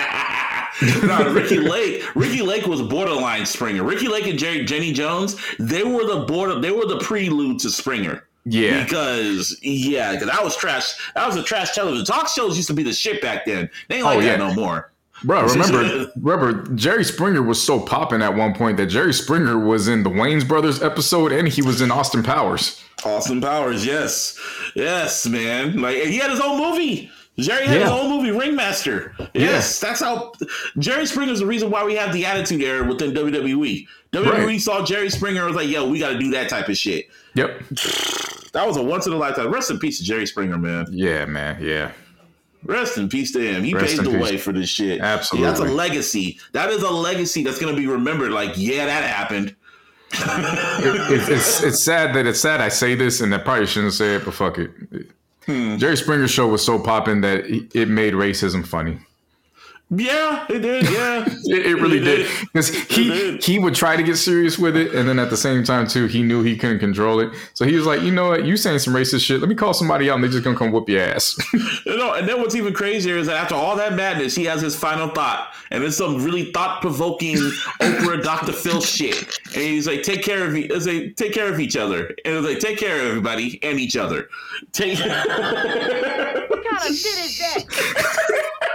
No, Ricky Lake. Ricky Lake was borderline Springer. Ricky Lake and Jerry, Jenny Jones, they were the border. They were the prelude to Springer. Yeah, because yeah, because that was trash. That was a trash television. Talk shows used to be the shit back then. They ain't like oh, yeah. that no more. Bro, remember, remember, Jerry Springer was so popping at one point that Jerry Springer was in the Wayans Brothers episode and he was in Austin Powers. Austin Powers, yes. Yes, man. Like, he had his own movie. Jerry had yeah. his own movie, Ringmaster. Yes, yeah. That's how Jerry Springer is the reason why we have the Attitude Era within W W E. W W E right. saw Jerry Springer and was like, yo, we got to do that type of shit. Yep. That was a once in a lifetime. Rest in peace to Jerry Springer, man. Yeah, man. Yeah. Rest in peace to him. He Rest paved the peace. way for this shit. Absolutely. Yeah, that's a legacy. That is a legacy that's going to be remembered. Like, yeah, that happened. it, it, it's it's sad that it's sad I say this, and I probably shouldn't say it, but fuck it. Hmm. Jerry Springer's show was so popping that it made racism funny. Yeah, it did. Yeah, it, it really it did. Because he did. he would try to get serious with it, and then at the same time too, he knew he couldn't control it. So he was like, you know what, you saying some racist shit? Let me call somebody out, and they're just gonna come whoop your ass. You know, and then what's even crazier is that after all that madness, he has his final thought, and it's some really thought-provoking Oprah, Doctor Phil shit. And he's like, "Take care of each, like, take care of each other," and it's like, "Take care of everybody and each other." Take. What kind of shit is that?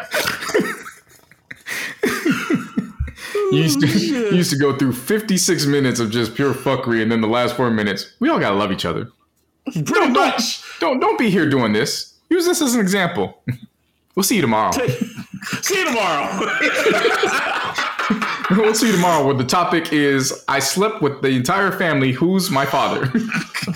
You used, to, you used to go through fifty-six minutes of just pure fuckery, and then the last four minutes, we all gotta love each other. Pretty don't, much. Don't, don't don't be here doing this. Use this as an example. We'll see you tomorrow. See you tomorrow. We'll see you tomorrow. Where the topic is, I slept with the entire family. Who's my father? dun,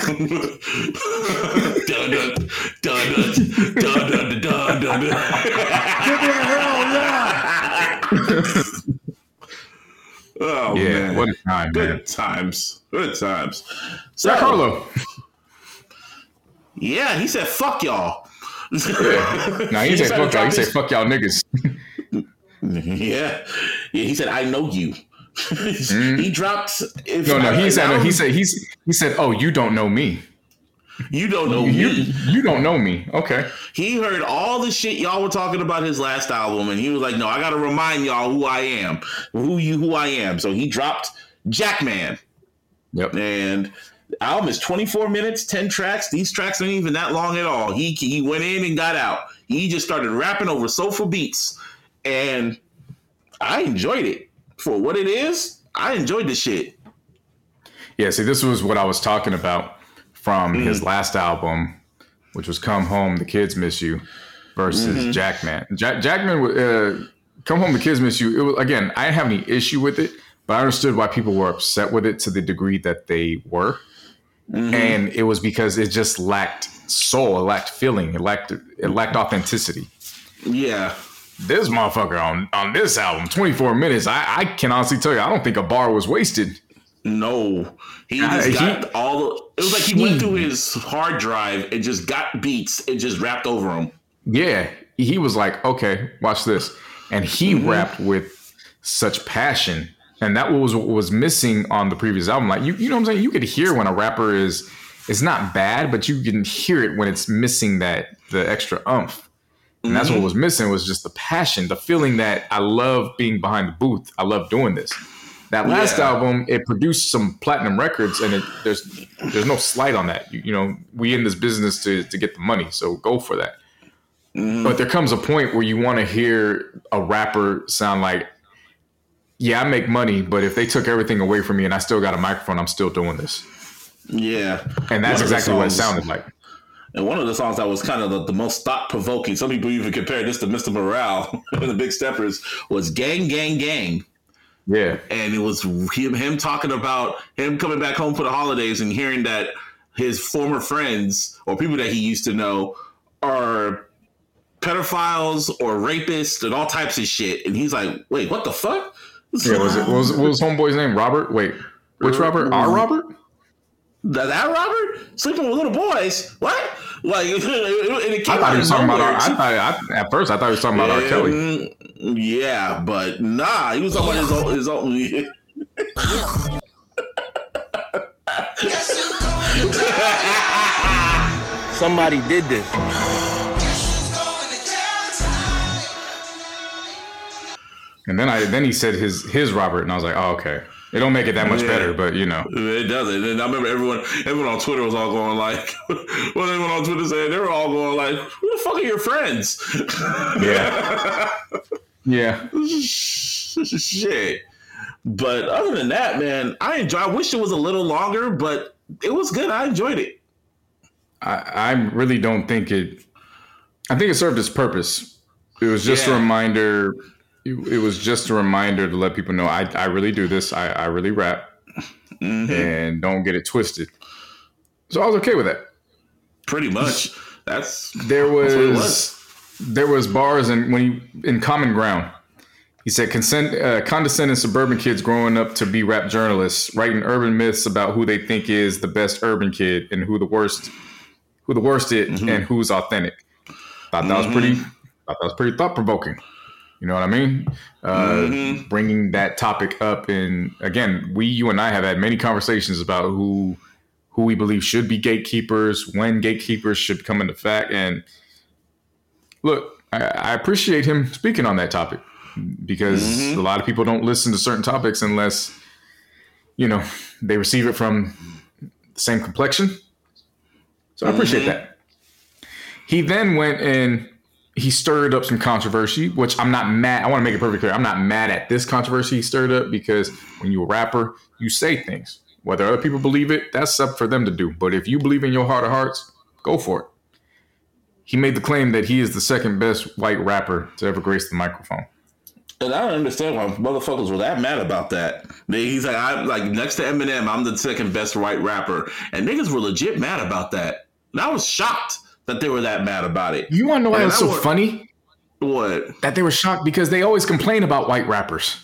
dun, dun, dun, dun, dun, dun, dun. Give me a hell yeah! Oh, yeah, man. What a time, Good man. times. Good times. So, Carlo. Yeah, he said, fuck y'all. Yeah. No, he, he said, fuck y'all. He said, fuck y'all niggas. Yeah. Yeah, he said, I know you. Mm. He dropped. No, no, he said, no, he said, he's, he said, oh, you don't know me. You don't know you, me. You don't know me. Okay. He heard all the shit y'all were talking about his last album, and he was like, no, I got to remind y'all who I am, who you, who I am. So he dropped Jackman. Yep. And the album is twenty-four minutes, ten tracks. These tracks aren't even that long at all. He, he went in and got out. He just started rapping over soulful beats, and I enjoyed it. For what it is, I enjoyed the shit. Yeah, see, this was what I was talking about from mm. his last album, which was Come Home, The Kids Miss You, versus mm-hmm. Jackman. Jack, Jackman, uh, Come Home, The Kids Miss You, it was, again, I didn't have any issue with it, but I understood why people were upset with it to the degree that they were. Mm-hmm. And it was because it just lacked soul, it lacked feeling, it lacked, it lacked authenticity. Yeah. This motherfucker on, on this album, twenty-four minutes, I, I can honestly tell you, I don't think a bar was wasted. No, he just uh, got he, all the, it was like he, he went through his hard drive and just got beats and just rapped over them. Yeah, he was like, okay, watch this. And he mm-hmm. rapped with such passion. And that was what was missing on the previous album. Like, you, you know what I'm saying? You could hear when a rapper is, it's not bad, but you can hear it when it's missing that, the extra umph. And that's mm-hmm. what was missing, was just the passion, the feeling that I love being behind the booth. I love doing this. That last yeah. album, it produced some platinum records, and it, there's there's no slight on that. You, you know, we in this business to, to get the money, so go for that. Mm-hmm. But there comes a point where you want to hear a rapper sound like, yeah, I make money, but if they took everything away from me and I still got a microphone, I'm still doing this. Yeah. And that's exactly what it sounded like. And one of the songs that was kind of the, the most thought-provoking, some people even compare this to Mister Morale and the Big Steppers, was Gang, Gang, Gang. Yeah. And it was him, him talking about him coming back home for the holidays and hearing that his former friends or people that he used to know are pedophiles or rapists and all types of shit. And he's like, wait, what the fuck? Yeah, was it, what was, what was homeboy's name? Robert? Wait, which Robert? Our Robert? That, that Robert? Sleeping with little boys? What? Like, it, it came I thought he was talking about our, I thought, I, at first, I thought he was talking about R. Kelly. Yeah, but nah, he was talking about his own. His own Somebody did this. And then I then he said his his Robert, and I was like, oh, okay. It don't make it that much yeah. better, but you know. It doesn't. And I remember everyone everyone on Twitter was all going like, what everyone on Twitter said, they were all going like, who the fuck are your friends? Yeah. Yeah. Shit. But other than that, man, I enjoy I wish it was a little longer, but it was good. I enjoyed it. I, I really don't think it I think it served its purpose. It was just yeah. a reminder. It was just a reminder to let people know I, I really do this. I, I really rap mm-hmm. and don't get it twisted. So I was okay with that. Pretty much. That's there was, that's what it was. there was bars and when he in Common Ground. He said, Consent, uh, condescending suburban kids growing up to be rap journalists, writing urban myths about who they think is the best urban kid and who the worst, who the worst it, mm-hmm. and who's authentic. Thought that mm-hmm. was pretty. Thought that was pretty thought provoking. You know what I mean? Uh, mm-hmm. Bringing that topic up, and again, we, you and I have had many conversations about who, who we believe should be gatekeepers, when gatekeepers should come into fact. And look, I, I appreciate him speaking on that topic. Because mm-hmm. a lot of people don't listen to certain topics unless, you know, they receive it from the same complexion. So I appreciate mm-hmm. that. He then went and he stirred up some controversy, which I'm not mad. I want to make it perfectly clear. I'm not mad at this controversy he stirred up because when you're a rapper, you say things. Whether other people believe it, that's up for them to do. But if you believe in your heart of hearts, go for it. He made the claim that he is the second best white rapper to ever grace the microphone. And I don't understand why motherfuckers were that mad about that. He's like, I'm like next to Eminem, I'm the second best white rapper, and niggas were legit mad about that. And I was shocked that they were that mad about it. You want to know why it's so was, funny? What? That they were shocked because they always complain about white rappers.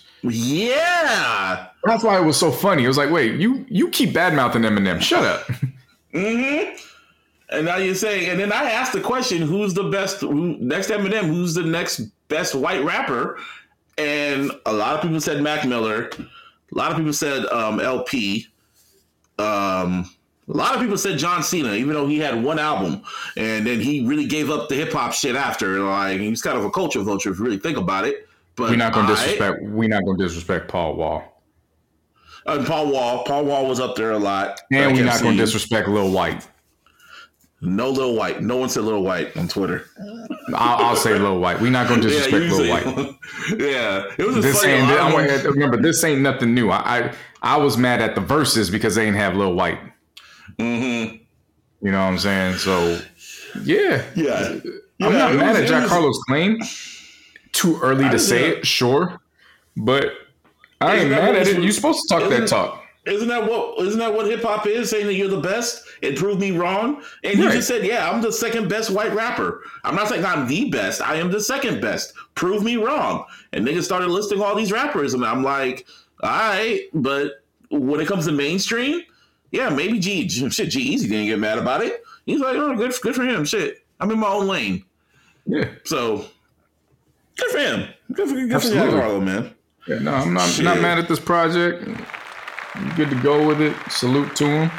Yeah, that's why it was so funny. It was like, wait, you you keep bad mouthing Eminem. Shut up. Mm-hmm. And now you're saying, and then I asked the question, who's the best who, next to Eminem? Who's the next best white rapper? And a lot of people said Mac Miller. A lot of people said um, L P. Um, a lot of people said John Cena, even though he had one album. And then he really gave up the hip-hop shit after. Like, he's kind of a culture vulture if you really think about it. But we're not going to disrespect We're not going to disrespect Paul Wall. Uh, Paul Wall. Paul Wall was up there a lot. And we're not going to disrespect Lil White. No Lil White. No one said Lil White on Twitter. I'll, I'll say Lil White. We're not going to disrespect yeah, Lil White. Yeah, it was. This ain't. I want to remember, this ain't nothing new. I, I I was mad at the verses because they didn't have Lil White. Mm-hmm. You know what I'm saying? So yeah, yeah. I'm yeah, not mad was, at Jack was, Harlow's claim. Too early to say it, sure, but I ain't mad at it. You're supposed to talk that talk. Isn't that what isn't that what hip hop is? Saying that you're the best and prove me wrong. And you right. just said, yeah, I'm the second best white rapper. I'm not saying I'm the best. I am the second best. Prove me wrong. And niggas started listing all these rappers, and I'm like, all right, but when it comes to mainstream, yeah, maybe G shit. G-Eazy didn't get mad about it. He's like, oh, good, good for him. Shit, I'm in my own lane. Yeah. So good for him. Good for good for Jack Harlow, man. Yeah, no, I'm not shit. not mad at this project. Good to go with it. Salute to him.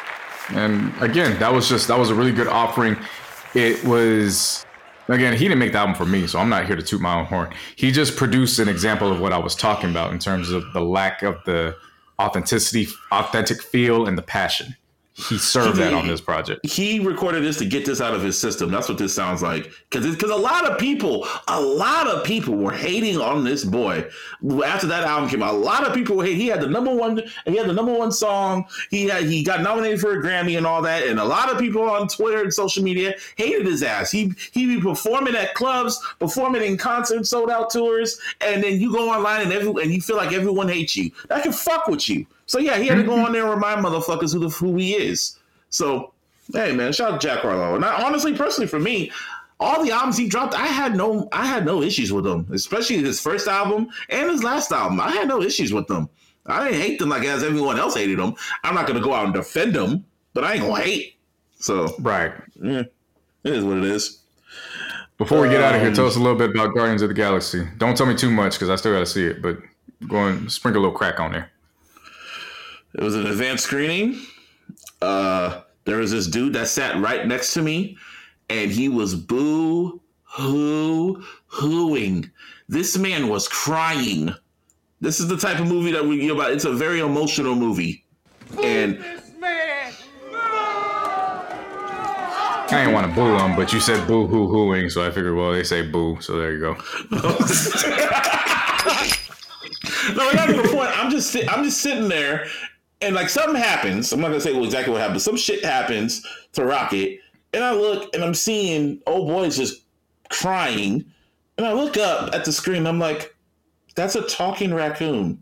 And again, that was just that was a really good offering. It was again, he didn't make the album for me, so I'm not here to toot my own horn. He just produced an example of what I was talking about in terms of the lack of the authenticity, authentic feel, and the passion. He served he, that on this project. He recorded this to get this out of his system. That's what this sounds like. Because because a lot of people, a lot of people were hating on this boy after that album came out. A lot of people were hating. He had the number one. He had the number one song. He had he got nominated for a Grammy and all that. And a lot of people on Twitter and social media hated his ass. He he be performing at clubs, performing in concerts, sold out tours, and then you go online and every and you feel like everyone hates you. That can fuck with you. So yeah, he had to go on there and remind motherfuckers who the who he is. So hey man, shout out to Jack Harlow. And I, honestly, personally, for me, all the albums he dropped, I had no I had no issues with them, especially his first album and his last album. I had no issues with them. I didn't hate them like as everyone else hated them. I'm not gonna go out and defend them, but I ain't gonna hate. So right, yeah, it is what it is. Before we get um, out of here, tell us a little bit about Guardians of the Galaxy. Don't tell me too much because I still got to see it, but go and sprinkle a little crack on there. It was an advanced screening. Uh, there was this dude that sat right next to me, and he was boo hoo hooing. This man was crying. This is the type of movie that we get about. It's a very emotional movie, and this man. I didn't want to boo him, but you said boo hoo hooing, so I figured, well, they say boo, so there you go. No, that's the point. I'm just I'm just sitting there. And like something happens, I'm not gonna say well, exactly what happened, but some shit happens to Rocket, and I look and I'm seeing old boys just crying, and I look up at the screen, I'm like, that's a talking raccoon.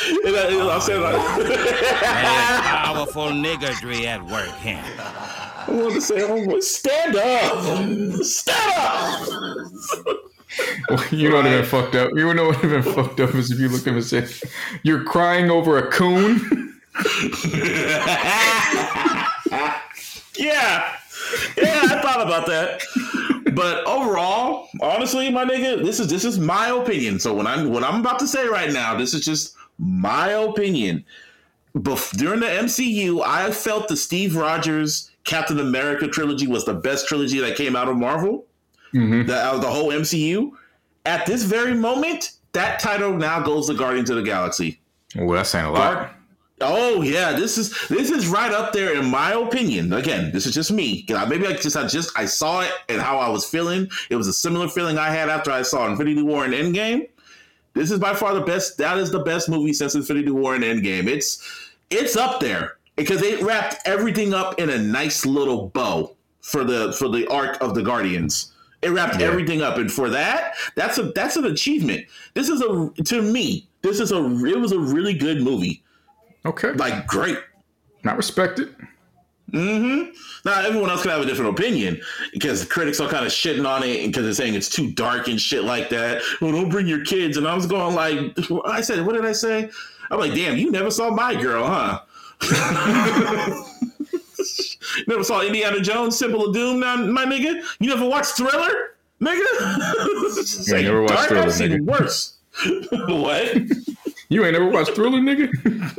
And I, I said, like, That powerful niggardry at work, Ham. I want to say, oh, stand up, stand up. You know what would have been fucked up? You know what would have been fucked up is if you looked at him and said, "You're crying over a coon." Yeah, yeah, I thought about that. But overall, honestly, my nigga, this is this is my opinion. So when I'm what I'm about to say right now, this is just my opinion. Bef- during the M C U, I felt the Steve Rogers Captain America trilogy was the best trilogy that came out of Marvel. Mm-hmm. The, out of the whole M C U. At this very moment, that title now goes to Guardians of the Galaxy. Well, that's saying a lot. Guard- oh yeah, this is this is right up there in my opinion. Again, this is just me. Maybe I just I just I saw it and how I was feeling. It was a similar feeling I had after I saw Infinity War and Endgame. This is by far the best. That is the best movie since Infinity War and Endgame. It's it's up there because they wrapped everything up in a nice little bow for the for the arc of the Guardians. It wrapped yeah. everything up, and for that, that's a that's an achievement. This is a to me, this is a it was a really good movie. Okay, like great, not respected. Mm-hmm. Now everyone else can have a different opinion because critics are kind of shitting on it because they're saying it's too dark and shit like that. Well, don't bring your kids. And I was going like, I said, what did I say? I'm like, damn, you never saw My Girl, huh? Never saw Indiana Jones, Symbol of Doom, now, my nigga? You never watched Thriller, nigga? You ain't never watched Thriller, nigga. Worse. What? You ain't never watched Thriller, nigga?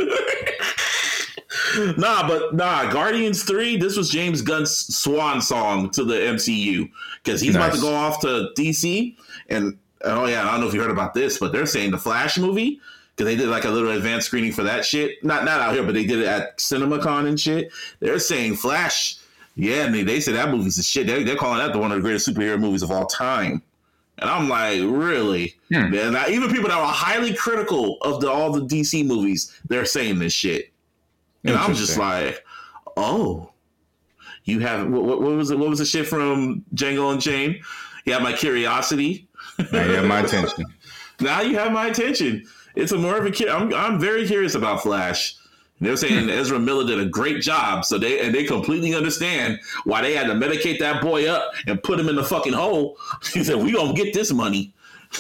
Nah, but nah, Guardians three, this was James Gunn's swan song to the M C U because he's nice. About to go off to D C. And oh, yeah, I don't know if you heard about this, but they're saying the Flash movie, because they did like a little advanced screening for that shit. Not not out here, but they did it at CinemaCon and shit. They're saying Flash, yeah, and they, they say that movie's the shit. They're, they're calling that the one of the greatest superhero movies of all time. And I'm like, really? Hmm. And I, even people that were highly critical of the, all the D C movies, they're saying this shit. And I'm just like, oh, you have what, what was it? What was the shit from Django Unchained? You have my curiosity. Now you have my attention. Now you have my attention. It's a more of a. I'm I'm very curious about Flash. They're saying Ezra Miller did a great job, so they and they completely understand why they had to medicate that boy up and put him in the fucking hole. He said, "We gonna get this money."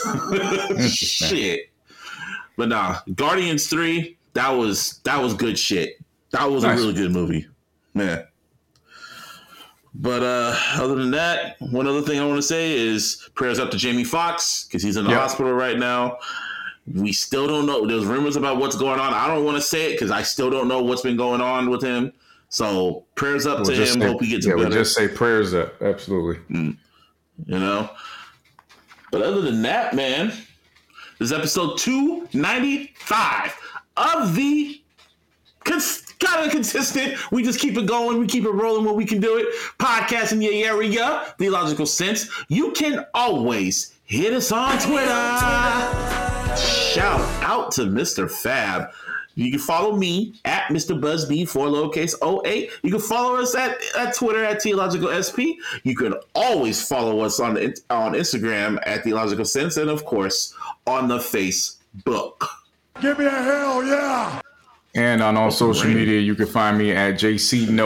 Shit. But nah, Guardians three. That was that was good shit. That was nice. A really good movie, man. But uh, other than that, one other thing I want to say is prayers up to Jamie Foxx because he's in the yep. hospital right now. We still don't know. There's rumors about what's going on. I don't want to say it because I still don't know what's been going on with him. So prayers up we'll to him. Say, Hope he gets yeah, better. We'll just say prayers up. Absolutely. Mm. You know. But other than that, man, this is episode two ninety-five of the cons- kind of consistent. We just keep it going. We keep it rolling when we can do it. Podcast in your area, The Illogical Sense. You can always hit us on Twitter. Shout out to Mister Fab. You can follow me at Mister Buzzbee for lowercase oh eight. You can follow us at, at Twitter at Theological S P. You can always follow us on the, on Instagram at Theological Sense, and of course on the Facebook. Give me a hell yeah! And on all oh, social great. media, you can find me at J C No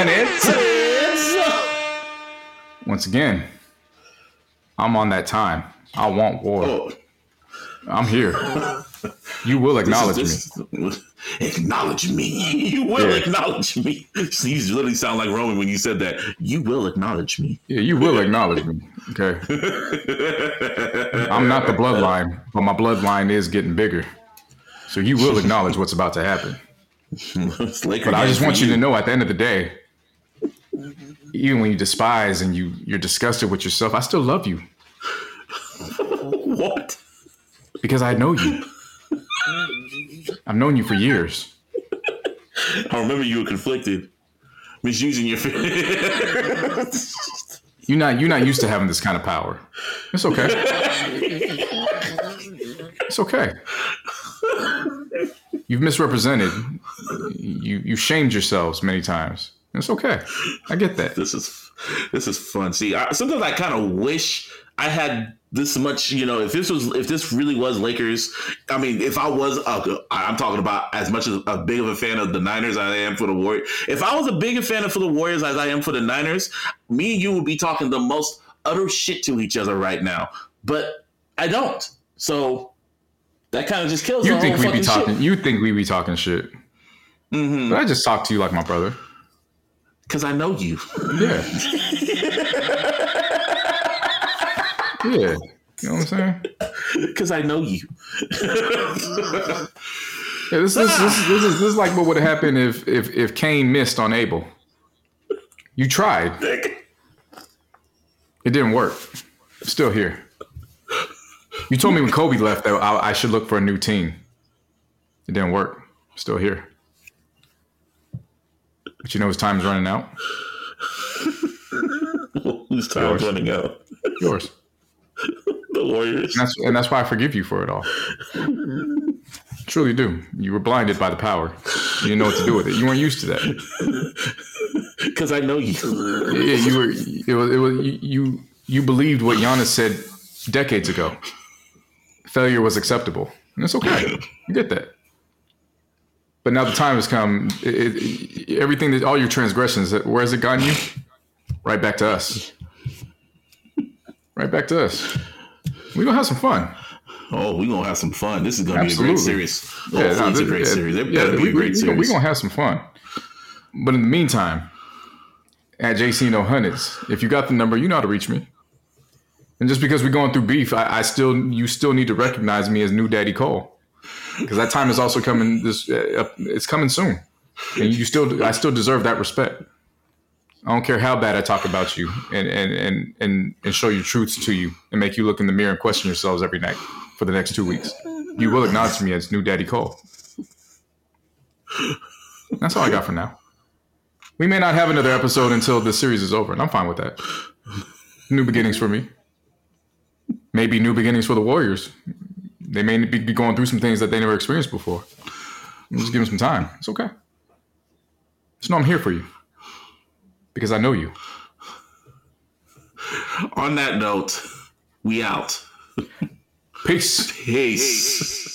Once again, I'm on that time. I want war. Oh. I'm here. You will acknowledge this is, this, me. Acknowledge me. You will yeah. acknowledge me. You literally sound like Roman when you said that. You will acknowledge me. Yeah, you will acknowledge me. Okay. I'm not the bloodline, but my bloodline is getting bigger. So you will acknowledge what's about to happen. But I just want you to know at the end of the day, even when you despise and you, you're disgusted with yourself, I still love you. What? Because I know you. I've known you for years. I remember you were conflicted, misusing your. You're not. You're not used to having this kind of power. It's okay. It's okay. You've misrepresented. You you shamed yourselves many times. It's okay. I get that. This is this is fun. See, I, sometimes I kind of wish I had this much, you know, if this was, if this really was Lakers, I mean, if I was, uh, I'm talking about as much as a big of a fan of the Niners as I am for the Warriors. If I was a bigger fan of for the Warriors as I am for the Niners, me and you would be talking the most utter shit to each other right now. But I don't. So that kind of just kills. You think we'd be talking? Shit. You think we'd be talking shit? Mm-hmm. But I just talk to you like my brother. Because I know you. Yeah. Yeah, you know what I'm saying? Because I know you. Yeah, this, this, this, this, is, this is like what would have happened if, if if Cain missed on Abel. You tried. It didn't work. Still here. You told me when Kobe left that I, I should look for a new team. It didn't work. Still here. But you know his time's running out. Whose time's running out? Yours. The Warriors. And that's, and that's why I forgive you for it all. Truly do. You were blinded by the power. You didn't know what to do with it. You weren't used to that. Because I know you. Yeah, you were. It was. It was. You. You believed what Giannis said decades ago. Failure was acceptable, and it's okay. You get that. But now the time has come. It, it, everything that all your transgressions. Where has it gotten you? Right back to us. Right back to us. We're gonna have some fun. Oh, we're gonna have some fun. This is gonna Absolutely. be a great series. Oh, yeah, no, it's this, a great yeah, series. It yeah, better be we, a great we, series. We're gonna have some fun. But in the meantime, at J C No Hundreds, if you got the number, you know how to reach me. And just because we're going through beef, I, I still you still need to recognize me as New Daddy Cole, because that time is also coming. This uh, it's coming soon, and you still I still deserve that respect. I don't care how bad I talk about you and and and and, and show you truths to you and make you look in the mirror and question yourselves every night for the next two weeks. You will acknowledge me as New Daddy Cole. That's all I got for now. We may not have another episode until the series is over, and I'm fine with that. New beginnings for me. Maybe new beginnings for the Warriors. They may be going through some things that they never experienced before. Just give them some time. It's okay. Just know I'm here for you. Because I know you. On that note, we out. Peace. Peace. Peace.